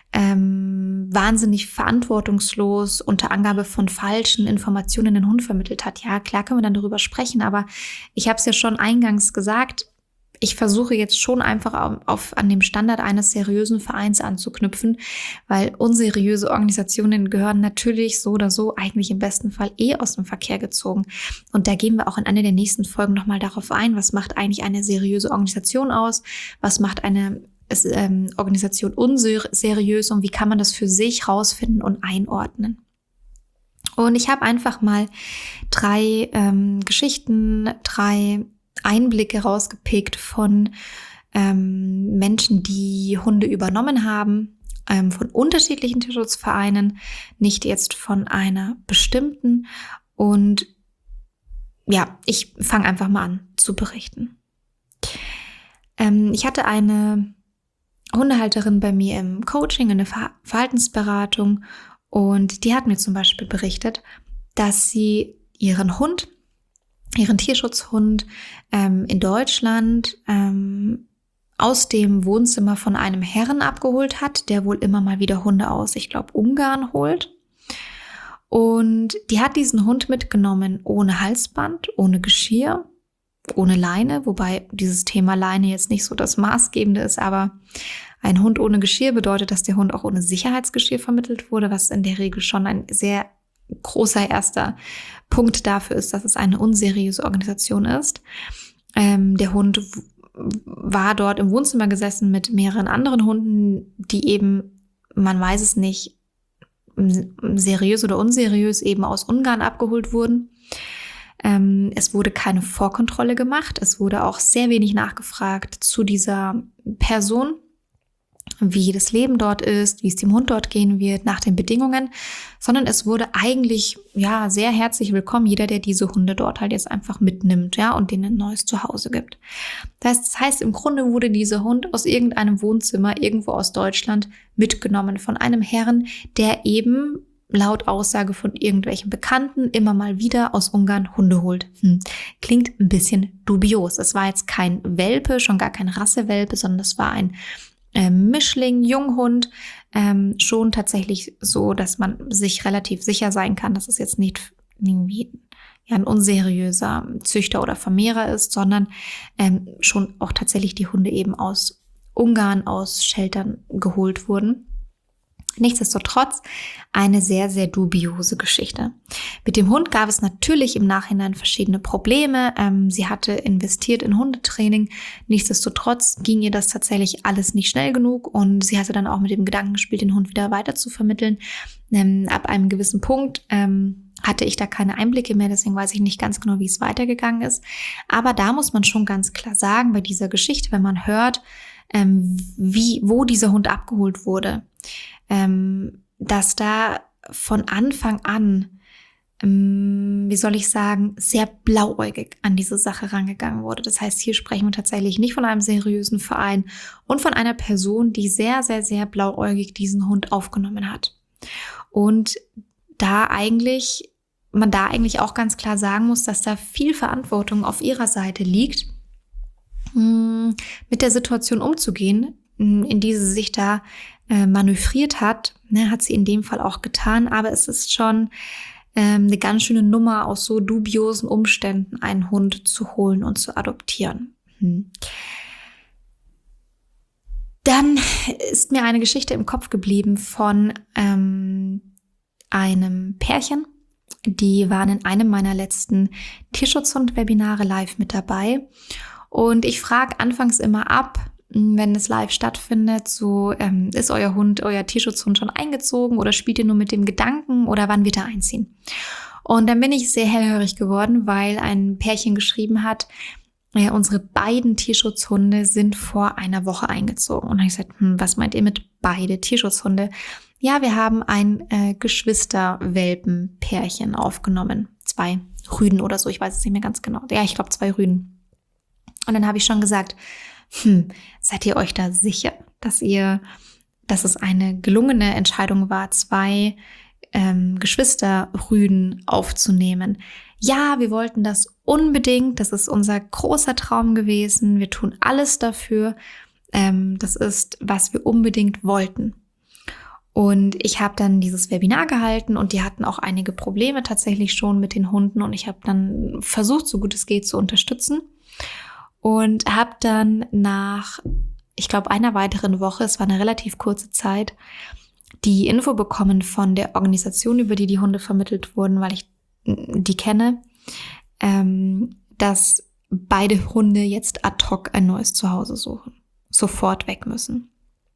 ähm, wahnsinnig verantwortungslos unter Angabe von falschen Informationen den Hund vermittelt hat, ja, klar können wir dann darüber sprechen, aber ich habe es ja schon eingangs gesagt, ich versuche jetzt schon einfach auf, auf an dem Standard eines seriösen Vereins anzuknüpfen, weil unseriöse Organisationen gehören natürlich so oder so eigentlich im besten Fall eh aus dem Verkehr gezogen. Und da gehen wir auch in einer der nächsten Folgen nochmal darauf ein, was macht eigentlich eine seriöse Organisation aus, was macht eine ist, ähm, Organisation unseriös und wie kann man das für sich rausfinden und einordnen. Und ich habe einfach mal drei ähm, Geschichten, drei Einblicke rausgepickt von ähm, Menschen, die Hunde übernommen haben, ähm, von unterschiedlichen Tierschutzvereinen, nicht jetzt von einer bestimmten. Und ja, ich fange einfach mal an zu berichten. Ähm, ich hatte eine Hundehalterin bei mir im Coaching, in der Ver- Verhaltensberatung, und die hat mir zum Beispiel berichtet, dass sie ihren Hund, ihren Tierschutzhund ähm, in Deutschland ähm, aus dem Wohnzimmer von einem Herren abgeholt hat, der wohl immer mal wieder Hunde aus, ich glaube, Ungarn holt. Und die hat diesen Hund mitgenommen ohne Halsband, ohne Geschirr, ohne Leine, wobei dieses Thema Leine jetzt nicht so das Maßgebende ist, aber Ein Hund ohne Geschirr bedeutet, dass der Hund auch ohne Sicherheitsgeschirr vermittelt wurde, was in der Regel schon ein sehr großer erster Punkt dafür ist, dass es eine unseriöse Organisation ist. Ähm, der Hund w- war dort im Wohnzimmer gesessen mit mehreren anderen Hunden, die eben, man weiß es nicht, seriös oder unseriös eben aus Ungarn abgeholt wurden. Ähm, es wurde keine Vorkontrolle gemacht. Es wurde auch sehr wenig nachgefragt zu dieser Person, wie das Leben dort ist, wie es dem Hund dort gehen wird, nach den Bedingungen, sondern es wurde eigentlich ja sehr herzlich willkommen, jeder, der diese Hunde dort halt jetzt einfach mitnimmt, ja, und denen ein neues Zuhause gibt. Das heißt, das heißt, im Grunde wurde dieser Hund aus irgendeinem Wohnzimmer irgendwo aus Deutschland mitgenommen von einem Herrn, der eben laut Aussage von irgendwelchen Bekannten immer mal wieder aus Ungarn Hunde holt. Hm. Klingt ein bisschen dubios. Es war jetzt kein Welpe, schon gar kein Rassewelpe, sondern es war ein äh, Mischling, Junghund. Ähm, schon tatsächlich so, dass man sich relativ sicher sein kann, dass es jetzt nicht irgendwie ja, ein unseriöser Züchter oder Vermehrer ist, sondern ähm, schon auch tatsächlich die Hunde eben aus Ungarn, aus Sheltern geholt wurden. Nichtsdestotrotz eine sehr, sehr dubiose Geschichte. Mit dem Hund gab es natürlich im Nachhinein verschiedene Probleme. Ähm, sie hatte investiert in Hundetraining. Nichtsdestotrotz ging ihr das tatsächlich alles nicht schnell genug und sie hatte dann auch mit dem Gedanken gespielt, den Hund wieder weiter zu vermitteln. Ähm, ab einem gewissen Punkt ähm, hatte ich da keine Einblicke mehr, deswegen weiß ich nicht ganz genau, wie es weitergegangen ist. Aber da muss man schon ganz klar sagen, bei dieser Geschichte, wenn man hört, ähm, wie, wo dieser Hund abgeholt wurde, ähm, dass da von Anfang an, ähm, wie soll ich sagen, sehr blauäugig an diese Sache rangegangen wurde. Das heißt, hier sprechen wir tatsächlich nicht von einem seriösen Verein und von einer Person, die sehr, sehr, sehr blauäugig diesen Hund aufgenommen hat. Und da eigentlich, man da eigentlich auch ganz klar sagen muss, dass da viel Verantwortung auf ihrer Seite liegt, mh, mit der Situation umzugehen, mh, in die sie sich da äh, manövriert hat, ne, hat sie in dem Fall auch getan, aber es ist schon ähm, eine ganz schöne Nummer, aus so dubiosen Umständen einen Hund zu holen und zu adoptieren. Hm. Dann ist mir eine Geschichte im Kopf geblieben von ähm, einem Pärchen. Die waren in einem meiner letzten Tierschutzhund-Webinare live mit dabei. Und ich frage anfangs immer ab, wenn es live stattfindet, so ähm, ist euer Hund, euer Tierschutzhund schon eingezogen oder spielt ihr nur mit dem Gedanken oder wann wird er einziehen? Und dann bin ich sehr hellhörig geworden, weil ein Pärchen geschrieben hat, äh, unsere beiden Tierschutzhunde sind vor einer Woche eingezogen. Und dann habe ich gesagt, hm, was meint ihr mit beide Tierschutzhunde? Ja, wir haben ein äh, Geschwisterwelpen-Pärchen aufgenommen. Zwei Rüden oder so, ich weiß es nicht mehr ganz genau. Ja, ich glaube zwei Rüden. Und dann habe ich schon gesagt, hm, seid ihr euch da sicher, dass ihr, dass es eine gelungene Entscheidung war, zwei ähm, Geschwisterrüden aufzunehmen? Ja, wir wollten das unbedingt. Das ist unser großer Traum gewesen. Wir tun alles dafür. Ähm, das ist, was wir unbedingt wollten. Und ich habe dann dieses Webinar gehalten und die hatten auch einige Probleme tatsächlich schon mit den Hunden und ich habe dann versucht, so gut es geht, zu unterstützen und habe dann nach, ich glaube, einer weiteren Woche, es war eine relativ kurze Zeit, die Info bekommen von der Organisation, über die die Hunde vermittelt wurden, weil ich die kenne, ähm, dass beide Hunde jetzt ad hoc ein neues Zuhause suchen, sofort weg müssen.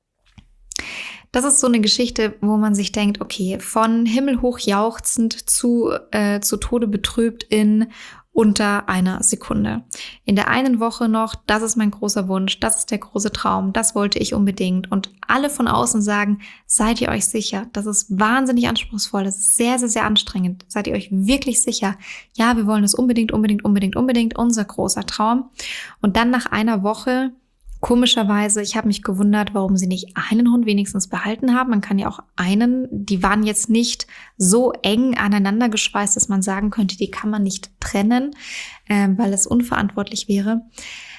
Das ist so eine Geschichte, wo man sich denkt, okay, von himmelhoch jauchzend zu, äh, zu Tode betrübt in unter einer Sekunde. In der einen Woche noch, das ist mein großer Wunsch, das ist der große Traum, das wollte ich unbedingt. Und alle von außen sagen, seid ihr euch sicher? Das ist wahnsinnig anspruchsvoll, das ist sehr, sehr, sehr anstrengend. Seid ihr euch wirklich sicher? Ja, wir wollen das unbedingt, unbedingt, unbedingt, unbedingt, unser großer Traum. Und dann nach einer Woche, komischerweise, ich habe mich gewundert, warum sie nicht einen Hund wenigstens behalten haben. Man kann ja auch einen, die waren jetzt nicht so eng aneinander geschweißt, dass man sagen könnte, die kann man nicht trennen, äh, weil es unverantwortlich wäre.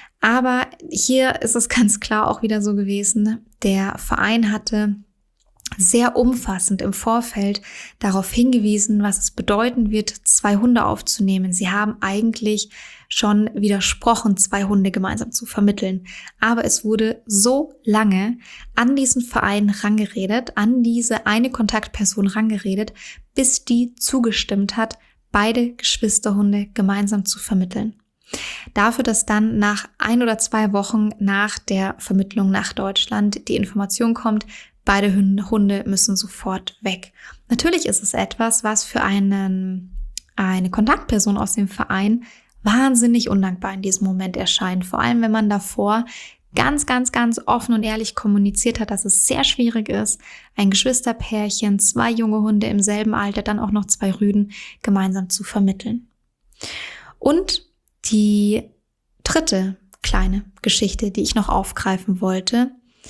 Aber hier ist es ganz klar auch wieder so gewesen, der Verein hatte sehr umfassend im Vorfeld darauf hingewiesen, was es bedeuten wird, zwei Hunde aufzunehmen. Sie haben eigentlich schon widersprochen, zwei Hunde gemeinsam zu vermitteln. Aber es wurde so lange an diesen Verein rangeredet, an diese eine Kontaktperson rangeredet, bis die zugestimmt hat, beide Geschwisterhunde gemeinsam zu vermitteln. Dafür, dass dann nach ein oder zwei Wochen nach der Vermittlung nach Deutschland die Information kommt, beide Hunde müssen sofort weg. Natürlich ist es etwas, was für einen, eine Kontaktperson aus dem Verein wahnsinnig undankbar in diesem Moment erscheint. Vor allem, wenn man davor ganz, ganz, ganz offen und ehrlich kommuniziert hat, dass es sehr schwierig ist, ein Geschwisterpärchen, zwei junge Hunde im selben Alter, dann auch noch zwei Rüden, gemeinsam zu vermitteln. Und die dritte kleine Geschichte, die ich noch aufgreifen wollte,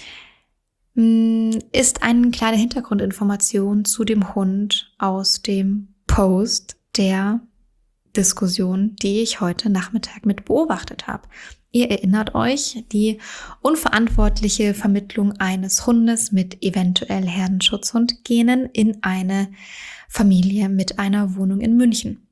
ist eine kleine Hintergrundinformation zu dem Hund aus dem Post der Diskussion, die ich heute Nachmittag mit beobachtet habe. Ihr erinnert euch, die unverantwortliche Vermittlung eines Hundes mit eventuell Herdenschutzhund-Genen in eine Familie mit einer Wohnung in München.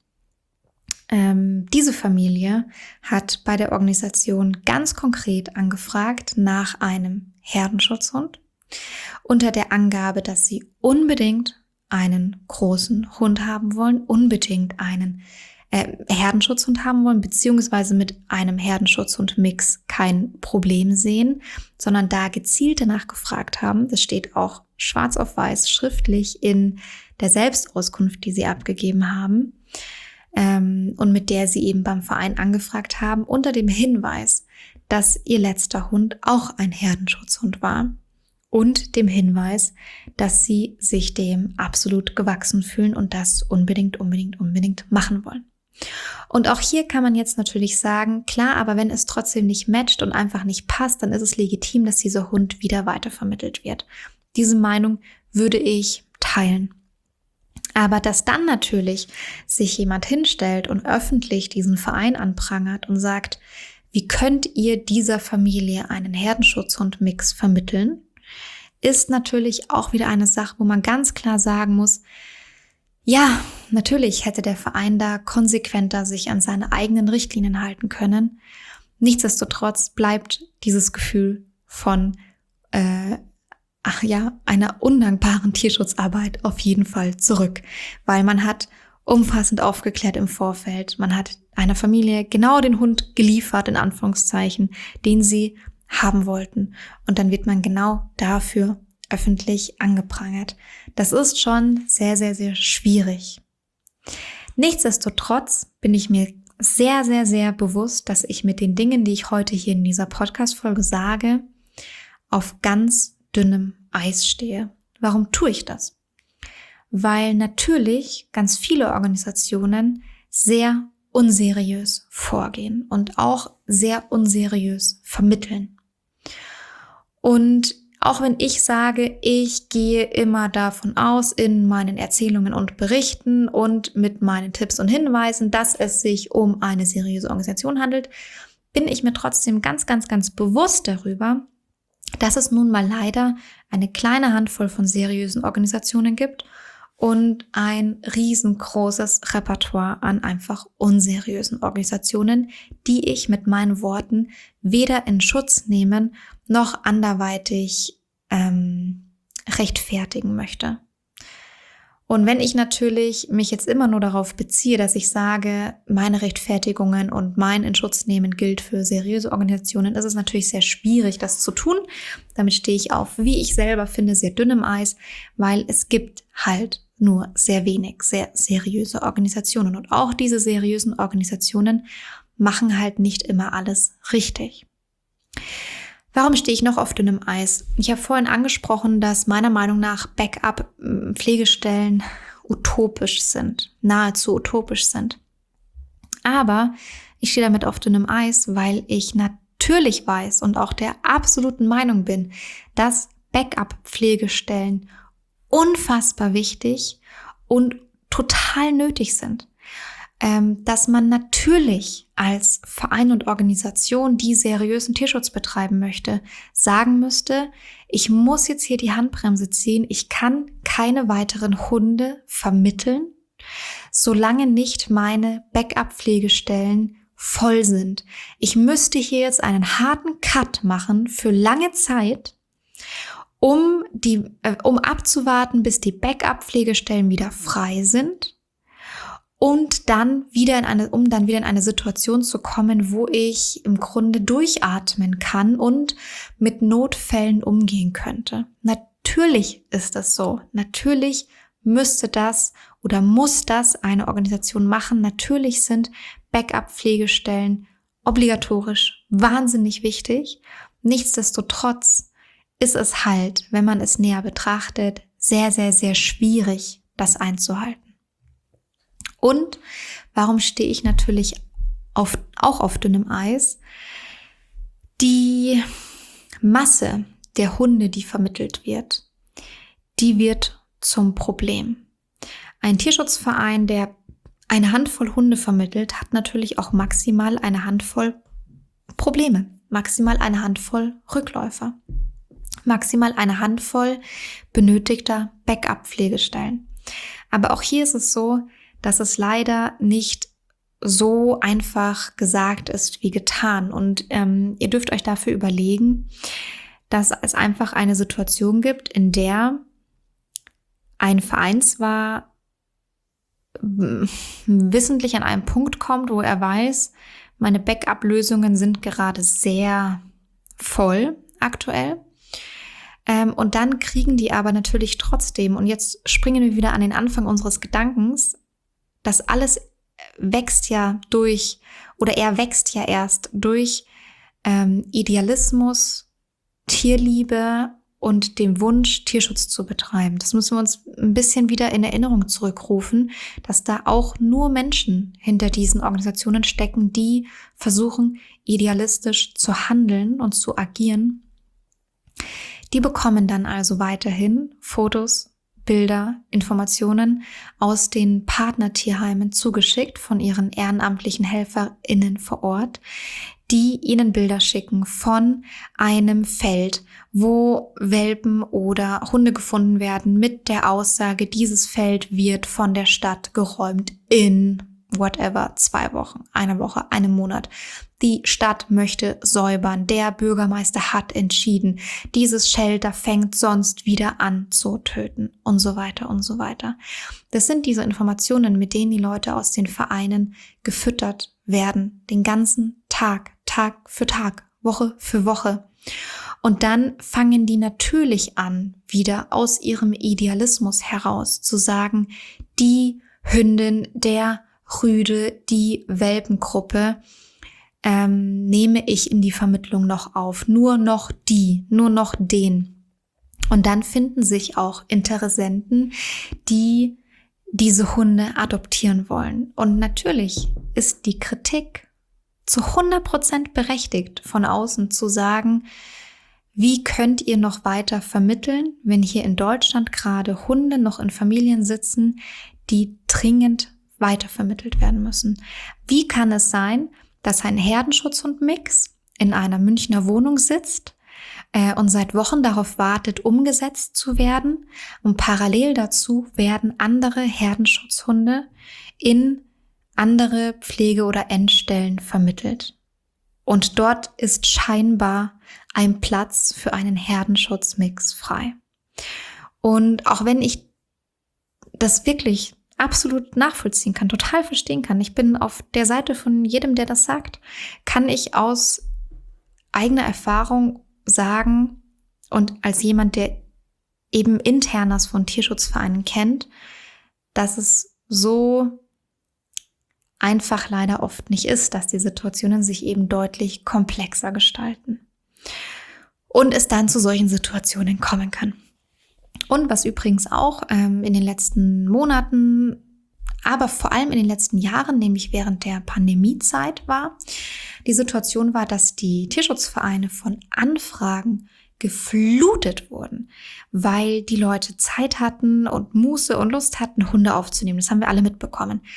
Ähm, diese Familie hat bei der Organisation ganz konkret angefragt nach einem Herdenschutzhund unter der Angabe, dass sie unbedingt einen großen Hund haben wollen, unbedingt einen äh, Herdenschutzhund haben wollen, beziehungsweise mit einem Herdenschutzhund-Mix kein Problem sehen, sondern da gezielt danach gefragt haben. Das steht auch schwarz auf weiß schriftlich in der Selbstauskunft, die sie abgegeben haben, ähm, und mit der sie eben beim Verein angefragt haben, unter dem Hinweis, dass ihr letzter Hund auch ein Herdenschutzhund war. Und dem Hinweis, dass sie sich dem absolut gewachsen fühlen und das unbedingt, unbedingt, unbedingt machen wollen. Und auch hier kann man jetzt natürlich sagen, klar, aber wenn es trotzdem nicht matcht und einfach nicht passt, dann ist es legitim, dass dieser Hund wieder weitervermittelt wird. Diese Meinung würde ich teilen. Aber dass dann natürlich sich jemand hinstellt und öffentlich diesen Verein anprangert und sagt, wie könnt ihr dieser Familie einen Herdenschutzhund-Mix vermitteln, ist natürlich auch wieder eine Sache, wo man ganz klar sagen muss, ja, natürlich hätte der Verein da konsequenter sich an seine eigenen Richtlinien halten können. Nichtsdestotrotz bleibt dieses Gefühl von, äh, ach ja, einer undankbaren Tierschutzarbeit auf jeden Fall zurück, weil man hat umfassend aufgeklärt im Vorfeld. Man hat einer Familie genau den Hund geliefert, in Anführungszeichen, den sie haben wollten. Und dann wird man genau dafür öffentlich angeprangert. Das ist schon sehr, sehr, sehr schwierig. Nichtsdestotrotz bin ich mir sehr, sehr, sehr bewusst, dass ich mit den Dingen, die ich heute hier in dieser Podcast-Folge sage, auf ganz dünnem Eis stehe. Warum tue ich das? Weil natürlich ganz viele Organisationen sehr unseriös vorgehen und auch sehr unseriös vermitteln. Und auch wenn ich sage, ich gehe immer davon aus in meinen Erzählungen und Berichten und mit meinen Tipps und Hinweisen, dass es sich um eine seriöse Organisation handelt, bin ich mir trotzdem ganz, ganz, ganz bewusst darüber, dass es nun mal leider eine kleine Handvoll von seriösen Organisationen gibt und ein riesengroßes Repertoire an einfach unseriösen Organisationen, die ich mit meinen Worten weder in Schutz nehmen noch anderweitig ähm, rechtfertigen möchte. Und wenn ich natürlich mich jetzt immer nur darauf beziehe, dass ich sage, meine Rechtfertigungen und mein Inschutznehmen gilt für seriöse Organisationen, ist es natürlich sehr schwierig, das zu tun. Damit stehe ich auf, wie ich selber finde, sehr dünnem Eis, weil es gibt halt nur sehr wenig sehr seriöse Organisationen. Und auch diese seriösen Organisationen machen halt nicht immer alles richtig. Warum stehe ich noch auf dünnem Eis? Ich habe vorhin angesprochen, dass meiner Meinung nach Backup-Pflegestellen utopisch sind, nahezu utopisch sind. Aber ich stehe damit auf dünnem Eis, weil ich natürlich weiß und auch der absoluten Meinung bin, dass Backup-Pflegestellen unfassbar wichtig und total nötig sind. ähm, dass man natürlich als Verein und Organisation, die seriösen Tierschutz betreiben möchte, sagen müsste, ich muss jetzt hier die Handbremse ziehen, ich kann keine weiteren Hunde vermitteln, solange nicht meine Backup-Pflegestellen voll sind. Ich müsste hier jetzt einen harten Cut machen für lange Zeit, um die, äh, um abzuwarten, bis die Backup-Pflegestellen wieder frei sind und dann wieder in eine, um dann wieder in eine Situation zu kommen, wo ich im Grunde durchatmen kann und mit Notfällen umgehen könnte. Natürlich ist das so. Natürlich müsste das oder muss das eine Organisation machen. Natürlich sind Backup-Pflegestellen obligatorisch, wahnsinnig wichtig. Nichtsdestotrotz ist es halt, wenn man es näher betrachtet, sehr, sehr, sehr schwierig, das einzuhalten. Und warum stehe ich natürlich auf, auch auf dünnem Eis? Die Masse der Hunde, die vermittelt wird, die wird zum Problem. Ein Tierschutzverein, der eine Handvoll Hunde vermittelt, hat natürlich auch maximal eine Handvoll Probleme, maximal eine Handvoll Rückläufer, maximal eine Handvoll benötigter Backup-Pflegestellen. Aber auch hier ist es so, dass es leider nicht so einfach gesagt ist wie getan. Und ähm, ihr dürft euch dafür überlegen, dass es einfach eine Situation gibt, in der ein Verein zwar wissentlich an einen Punkt kommt, wo er weiß, meine Backup-Lösungen sind gerade sehr voll aktuell. Ähm, und dann kriegen die aber natürlich trotzdem, und jetzt springen wir wieder an den Anfang unseres Gedankens, das alles wächst ja durch, oder er wächst ja erst durch ähm, Idealismus, Tierliebe und den Wunsch, Tierschutz zu betreiben. Das müssen wir uns ein bisschen wieder in Erinnerung zurückrufen, dass da auch nur Menschen hinter diesen Organisationen stecken, die versuchen, idealistisch zu handeln und zu agieren. Die bekommen dann also weiterhin Fotos, Bilder, Informationen aus den Partnertierheimen zugeschickt von ihren ehrenamtlichen HelferInnen vor Ort, die ihnen Bilder schicken von einem Feld, wo Welpen oder Hunde gefunden werden mit der Aussage, dieses Feld wird von der Stadt geräumt in whatever, zwei Wochen, eine Woche, einen Monat. Die Stadt möchte säubern. Der Bürgermeister hat entschieden, dieses Shelter fängt sonst wieder an zu töten und so weiter und so weiter. Das sind diese Informationen, mit denen die Leute aus den Vereinen gefüttert werden, den ganzen Tag, Tag für Tag, Woche für Woche. Und dann fangen die natürlich an, wieder aus ihrem Idealismus heraus zu sagen, die Hündin, der Rüde, die Welpengruppe, ähm, nehme ich in die Vermittlung noch auf. Nur noch die, nur noch den. Und dann finden sich auch Interessenten, die diese Hunde adoptieren wollen. Und natürlich ist die Kritik zu hundert Prozent berechtigt, von außen zu sagen, wie könnt ihr noch weiter vermitteln, wenn hier in Deutschland gerade Hunde noch in Familien sitzen, die dringend weitervermittelt werden müssen? Wie kann es sein, dass ein Herdenschutzhund-Mix in einer Münchner Wohnung sitzt äh, und seit Wochen darauf wartet, umgesetzt zu werden, und parallel dazu werden andere Herdenschutzhunde in andere Pflege- oder Endstellen vermittelt. Und dort ist scheinbar ein Platz für einen Herdenschutz-Mix frei. Und auch wenn ich das wirklich absolut nachvollziehen kann, total verstehen kann, ich bin auf der Seite von jedem, der das sagt, kann ich aus eigener Erfahrung sagen und als jemand, der eben Internas von Tierschutzvereinen kennt, dass es so einfach leider oft nicht ist, dass die Situationen sich eben deutlich komplexer gestalten und es dann zu solchen Situationen kommen kann. Und was übrigens auch ähm, in den letzten Monaten, aber vor allem in den letzten Jahren, nämlich während der Pandemiezeit war, die Situation war, dass die Tierschutzvereine von Anfragen geflutet wurden, weil die Leute Zeit hatten und Muße und Lust hatten, Hunde aufzunehmen. Das haben wir alle mitbekommen.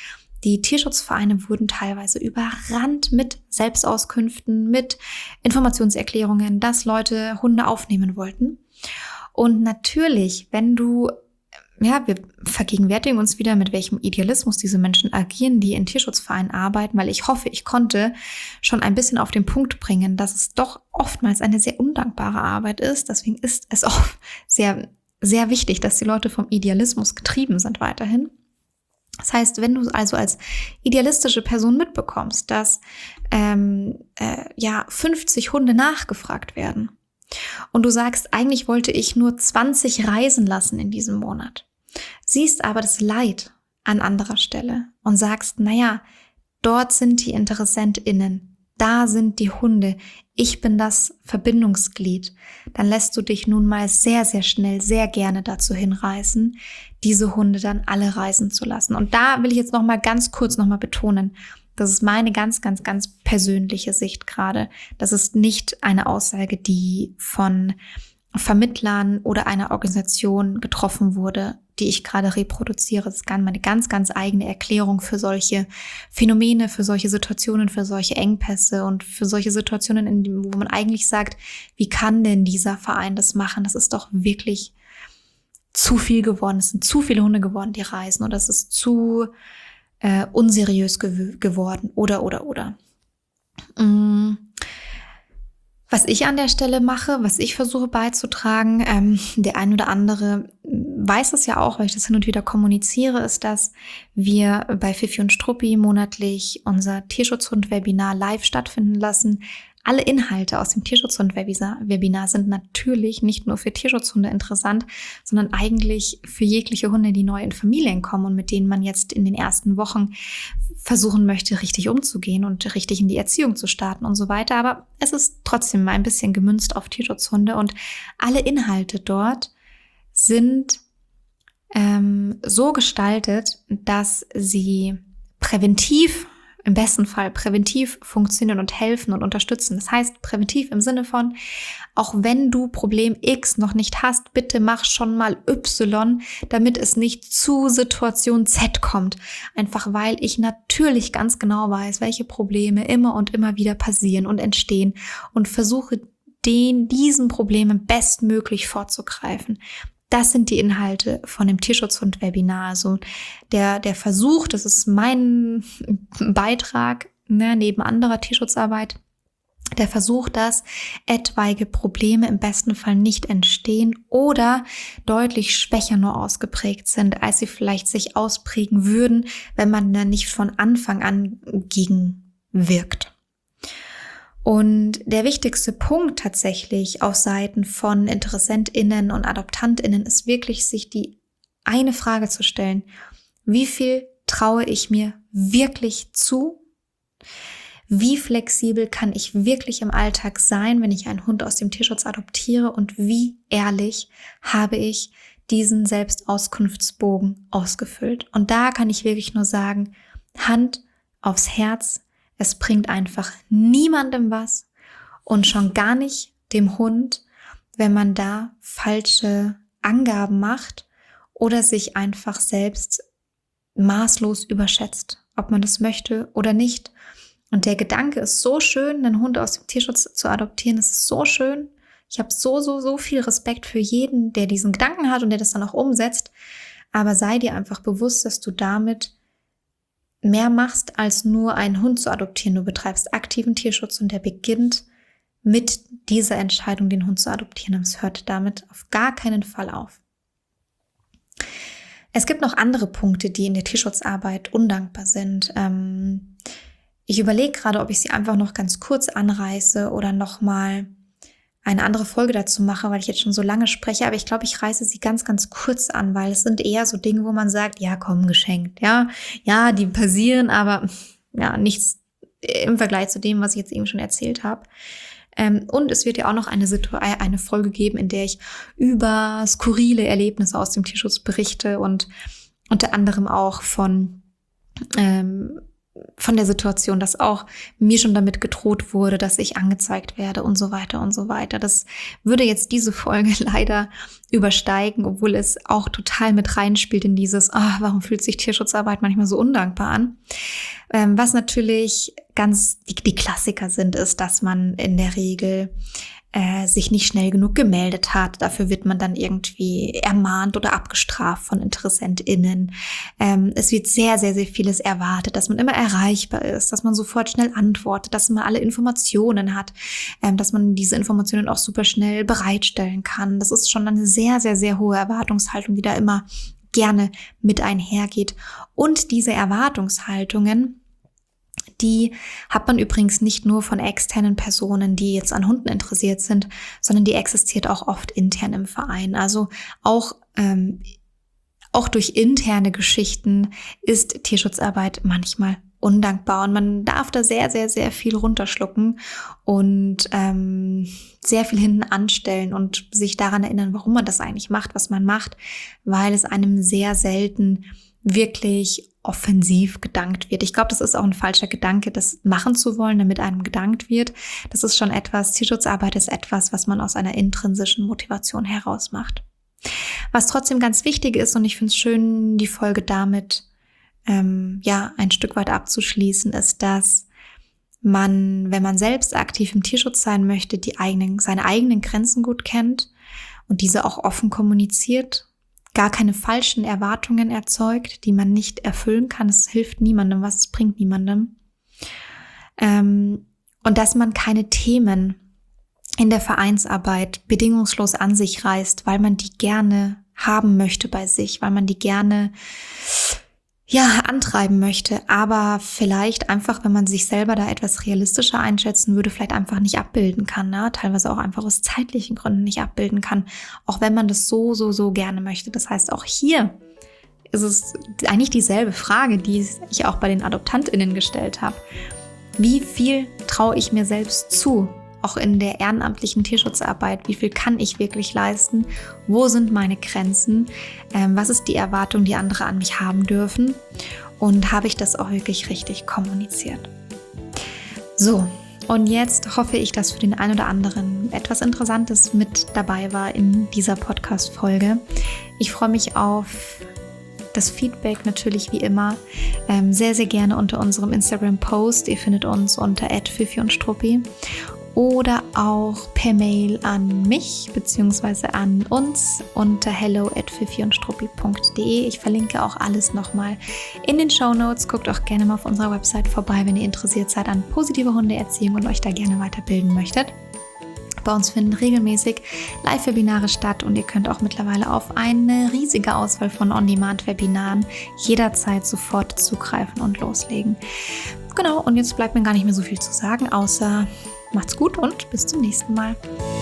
Die Tierschutzvereine wurden teilweise überrannt mit Selbstauskünften, mit Informationserklärungen, dass Leute Hunde aufnehmen wollten. Und natürlich, wenn du, ja, wir vergegenwärtigen uns wieder, mit welchem Idealismus diese Menschen agieren, die in Tierschutzvereinen arbeiten, weil ich hoffe, ich konnte schon ein bisschen auf den Punkt bringen, dass es doch oftmals eine sehr undankbare Arbeit ist. Deswegen ist es auch sehr, sehr wichtig, dass die Leute vom Idealismus getrieben sind weiterhin. Das heißt, wenn du also als idealistische Person mitbekommst, dass ähm, äh, ja fünfzig Hunde nachgefragt werden und du sagst, eigentlich wollte ich nur zwanzig reisen lassen in diesem Monat, siehst aber das Leid an anderer Stelle und sagst, naja, dort sind die InteressentInnen, da sind die Hunde, ich bin das Verbindungsglied, dann lässt du dich nun mal sehr, sehr schnell, sehr gerne dazu hinreißen, diese Hunde dann alle reisen zu lassen. Und da will ich jetzt noch mal ganz kurz noch mal betonen, das ist meine ganz, ganz, ganz persönliche Sicht gerade. Das ist nicht eine Aussage, die von Vermittlern oder einer Organisation getroffen wurde, die ich gerade reproduziere. Das ist meine ganz, ganz eigene Erklärung für solche Phänomene, für solche Situationen, für solche Engpässe und für solche Situationen, in denen, wo man eigentlich sagt, wie kann denn dieser Verein das machen? Das ist doch wirklich zu viel geworden. Es sind zu viele Hunde geworden, die reisen, oder es ist zu äh, unseriös gew- geworden oder, oder, oder. Mm. Was ich an der Stelle mache, was ich versuche beizutragen, ähm, der ein oder andere weiß es ja auch, weil ich das hin und wieder kommuniziere, ist, dass wir bei Fifi und Struppi monatlich unser Tierschutzhund-Webinar live stattfinden lassen. Alle Inhalte aus dem Tierschutzhund-Webinar sind natürlich nicht nur für Tierschutzhunde interessant, sondern eigentlich für jegliche Hunde, die neu in Familien kommen und mit denen man jetzt in den ersten Wochen versuchen möchte, richtig umzugehen und richtig in die Erziehung zu starten und so weiter. Aber es ist trotzdem ein bisschen gemünzt auf Tierschutzhunde und alle Inhalte dort sind ähm, so gestaltet, dass sie präventiv im besten Fall präventiv funktionieren und helfen und unterstützen. Das heißt, präventiv im Sinne von, auch wenn du Problem X noch nicht hast, bitte mach schon mal Y, damit es nicht zu Situation Z kommt. Einfach weil ich natürlich ganz genau weiß, welche Probleme immer und immer wieder passieren und entstehen und versuche, den, diesen Problemen bestmöglich vorzugreifen. Das sind die Inhalte von dem Tierschutzhund-Webinar. Also der, der Versuch, das ist mein Beitrag, ne, neben anderer Tierschutzarbeit, der Versuch, dass etwaige Probleme im besten Fall nicht entstehen oder deutlich schwächer nur ausgeprägt sind, als sie vielleicht sich ausprägen würden, wenn man da nicht von Anfang an gegenwirkt. Und der wichtigste Punkt tatsächlich auf Seiten von InteressentInnen und AdoptantInnen ist wirklich, sich die eine Frage zu stellen: Wie viel traue ich mir wirklich zu? Wie flexibel kann ich wirklich im Alltag sein, wenn ich einen Hund aus dem Tierschutz adoptiere? Und wie ehrlich habe ich diesen Selbstauskunftsbogen ausgefüllt? Und da kann ich wirklich nur sagen, Hand aufs Herz, es bringt einfach niemandem was und schon gar nicht dem Hund, wenn man da falsche Angaben macht oder sich einfach selbst maßlos überschätzt, ob man das möchte oder nicht. Und der Gedanke ist so schön, einen Hund aus dem Tierschutz zu adoptieren. Das ist so schön. Ich habe so, so, so viel Respekt für jeden, der diesen Gedanken hat und der das dann auch umsetzt. Aber sei dir einfach bewusst, dass du damit mehr machst, als nur einen Hund zu adoptieren. Du betreibst aktiven Tierschutz und der beginnt mit dieser Entscheidung, den Hund zu adoptieren. Und es hört damit auf gar keinen Fall auf. Es gibt noch andere Punkte, die in der Tierschutzarbeit undankbar sind. Ähm, ich überlege gerade, ob ich sie einfach noch ganz kurz anreiße oder nochmal eine andere Folge dazu mache, weil ich jetzt schon so lange spreche, aber ich glaube, ich reiße sie ganz, ganz kurz an, weil es sind eher so Dinge, wo man sagt, ja, komm, geschenkt, ja, ja, die passieren, aber ja, nichts im Vergleich zu dem, was ich jetzt eben schon erzählt habe. Ähm, und es wird ja auch noch eine, Situ- eine Folge geben, in der ich über skurrile Erlebnisse aus dem Tierschutz berichte und unter anderem auch von ähm, von der Situation, dass auch mir schon damit gedroht wurde, dass ich angezeigt werde und so weiter und so weiter. Das würde jetzt diese Folge leider übersteigen, obwohl es auch total mit reinspielt in dieses, ah, warum fühlt sich Tierschutzarbeit manchmal so undankbar an? Ähm, was natürlich ganz die, die Klassiker sind, ist, dass man in der Regel äh, sich nicht schnell genug gemeldet hat. Dafür wird man dann irgendwie ermahnt oder abgestraft von InteressentInnen. Ähm, es wird sehr, sehr, sehr vieles erwartet, dass man immer erreichbar ist, dass man sofort schnell antwortet, dass man alle Informationen hat, ähm, dass man diese Informationen auch super schnell bereitstellen kann. Das ist schon eine sehr, sehr, sehr hohe Erwartungshaltung, die da immer gerne mit einhergeht. Und diese Erwartungshaltungen, die hat man übrigens nicht nur von externen Personen, die jetzt an Hunden interessiert sind, sondern die existiert auch oft intern im Verein. Also auch, ähm, auch durch interne Geschichten ist Tierschutzarbeit manchmal undankbar und man darf da sehr, sehr, sehr viel runterschlucken und ähm, sehr viel hinten anstellen und sich daran erinnern, warum man das eigentlich macht, was man macht, weil es einem sehr selten wirklich offensiv gedankt wird. Ich glaube, das ist auch ein falscher Gedanke, das machen zu wollen, damit einem gedankt wird. Das ist schon etwas, Tierschutzarbeit ist etwas, was man aus einer intrinsischen Motivation heraus macht. Was trotzdem ganz wichtig ist, und ich finde es schön, die Folge damit ähm, ja ein Stück weit abzuschließen, ist, dass man, wenn man selbst aktiv im Tierschutz sein möchte, die eigenen, seine eigenen Grenzen gut kennt und diese auch offen kommuniziert, gar keine falschen Erwartungen erzeugt, die man nicht erfüllen kann. Es hilft niemandem was, es bringt niemandem. Ähm, und dass man keine Themen in der Vereinsarbeit bedingungslos an sich reißt, weil man die gerne haben möchte bei sich, weil man die gerne ja antreiben möchte, aber vielleicht einfach, wenn man sich selber da etwas realistischer einschätzen würde, vielleicht einfach nicht abbilden kann, ne? Teilweise auch einfach aus zeitlichen Gründen nicht abbilden kann, auch wenn man das so, so, so gerne möchte. Das heißt, auch hier ist es eigentlich dieselbe Frage, die ich auch bei den AdoptantInnen gestellt habe. Wie viel traue ich mir selbst zu? Auch in der ehrenamtlichen Tierschutzarbeit, wie viel kann ich wirklich leisten? Wo sind meine Grenzen? Ähm, was ist die Erwartung, die andere an mich haben dürfen? Und habe ich das auch wirklich richtig kommuniziert? So, und jetzt hoffe ich, dass für den einen oder anderen etwas Interessantes mit dabei war in dieser Podcast-Folge. Ich freue mich auf das Feedback natürlich wie immer ähm, sehr, sehr gerne unter unserem Instagram-Post. Ihr findet uns unter at fifi und struppi. Oder auch per Mail an mich bzw. an uns unter hello at fifi und struppi punkt de. Ich verlinke auch alles nochmal in den Shownotes. Guckt auch gerne mal auf unserer Website vorbei, wenn ihr interessiert seid an positiver Hundeerziehung und euch da gerne weiterbilden möchtet. Bei uns finden regelmäßig Live-Webinare statt und ihr könnt auch mittlerweile auf eine riesige Auswahl von On-Demand-Webinaren jederzeit sofort zugreifen und loslegen. Genau, und jetzt bleibt mir gar nicht mehr so viel zu sagen, außer macht's gut und bis zum nächsten Mal.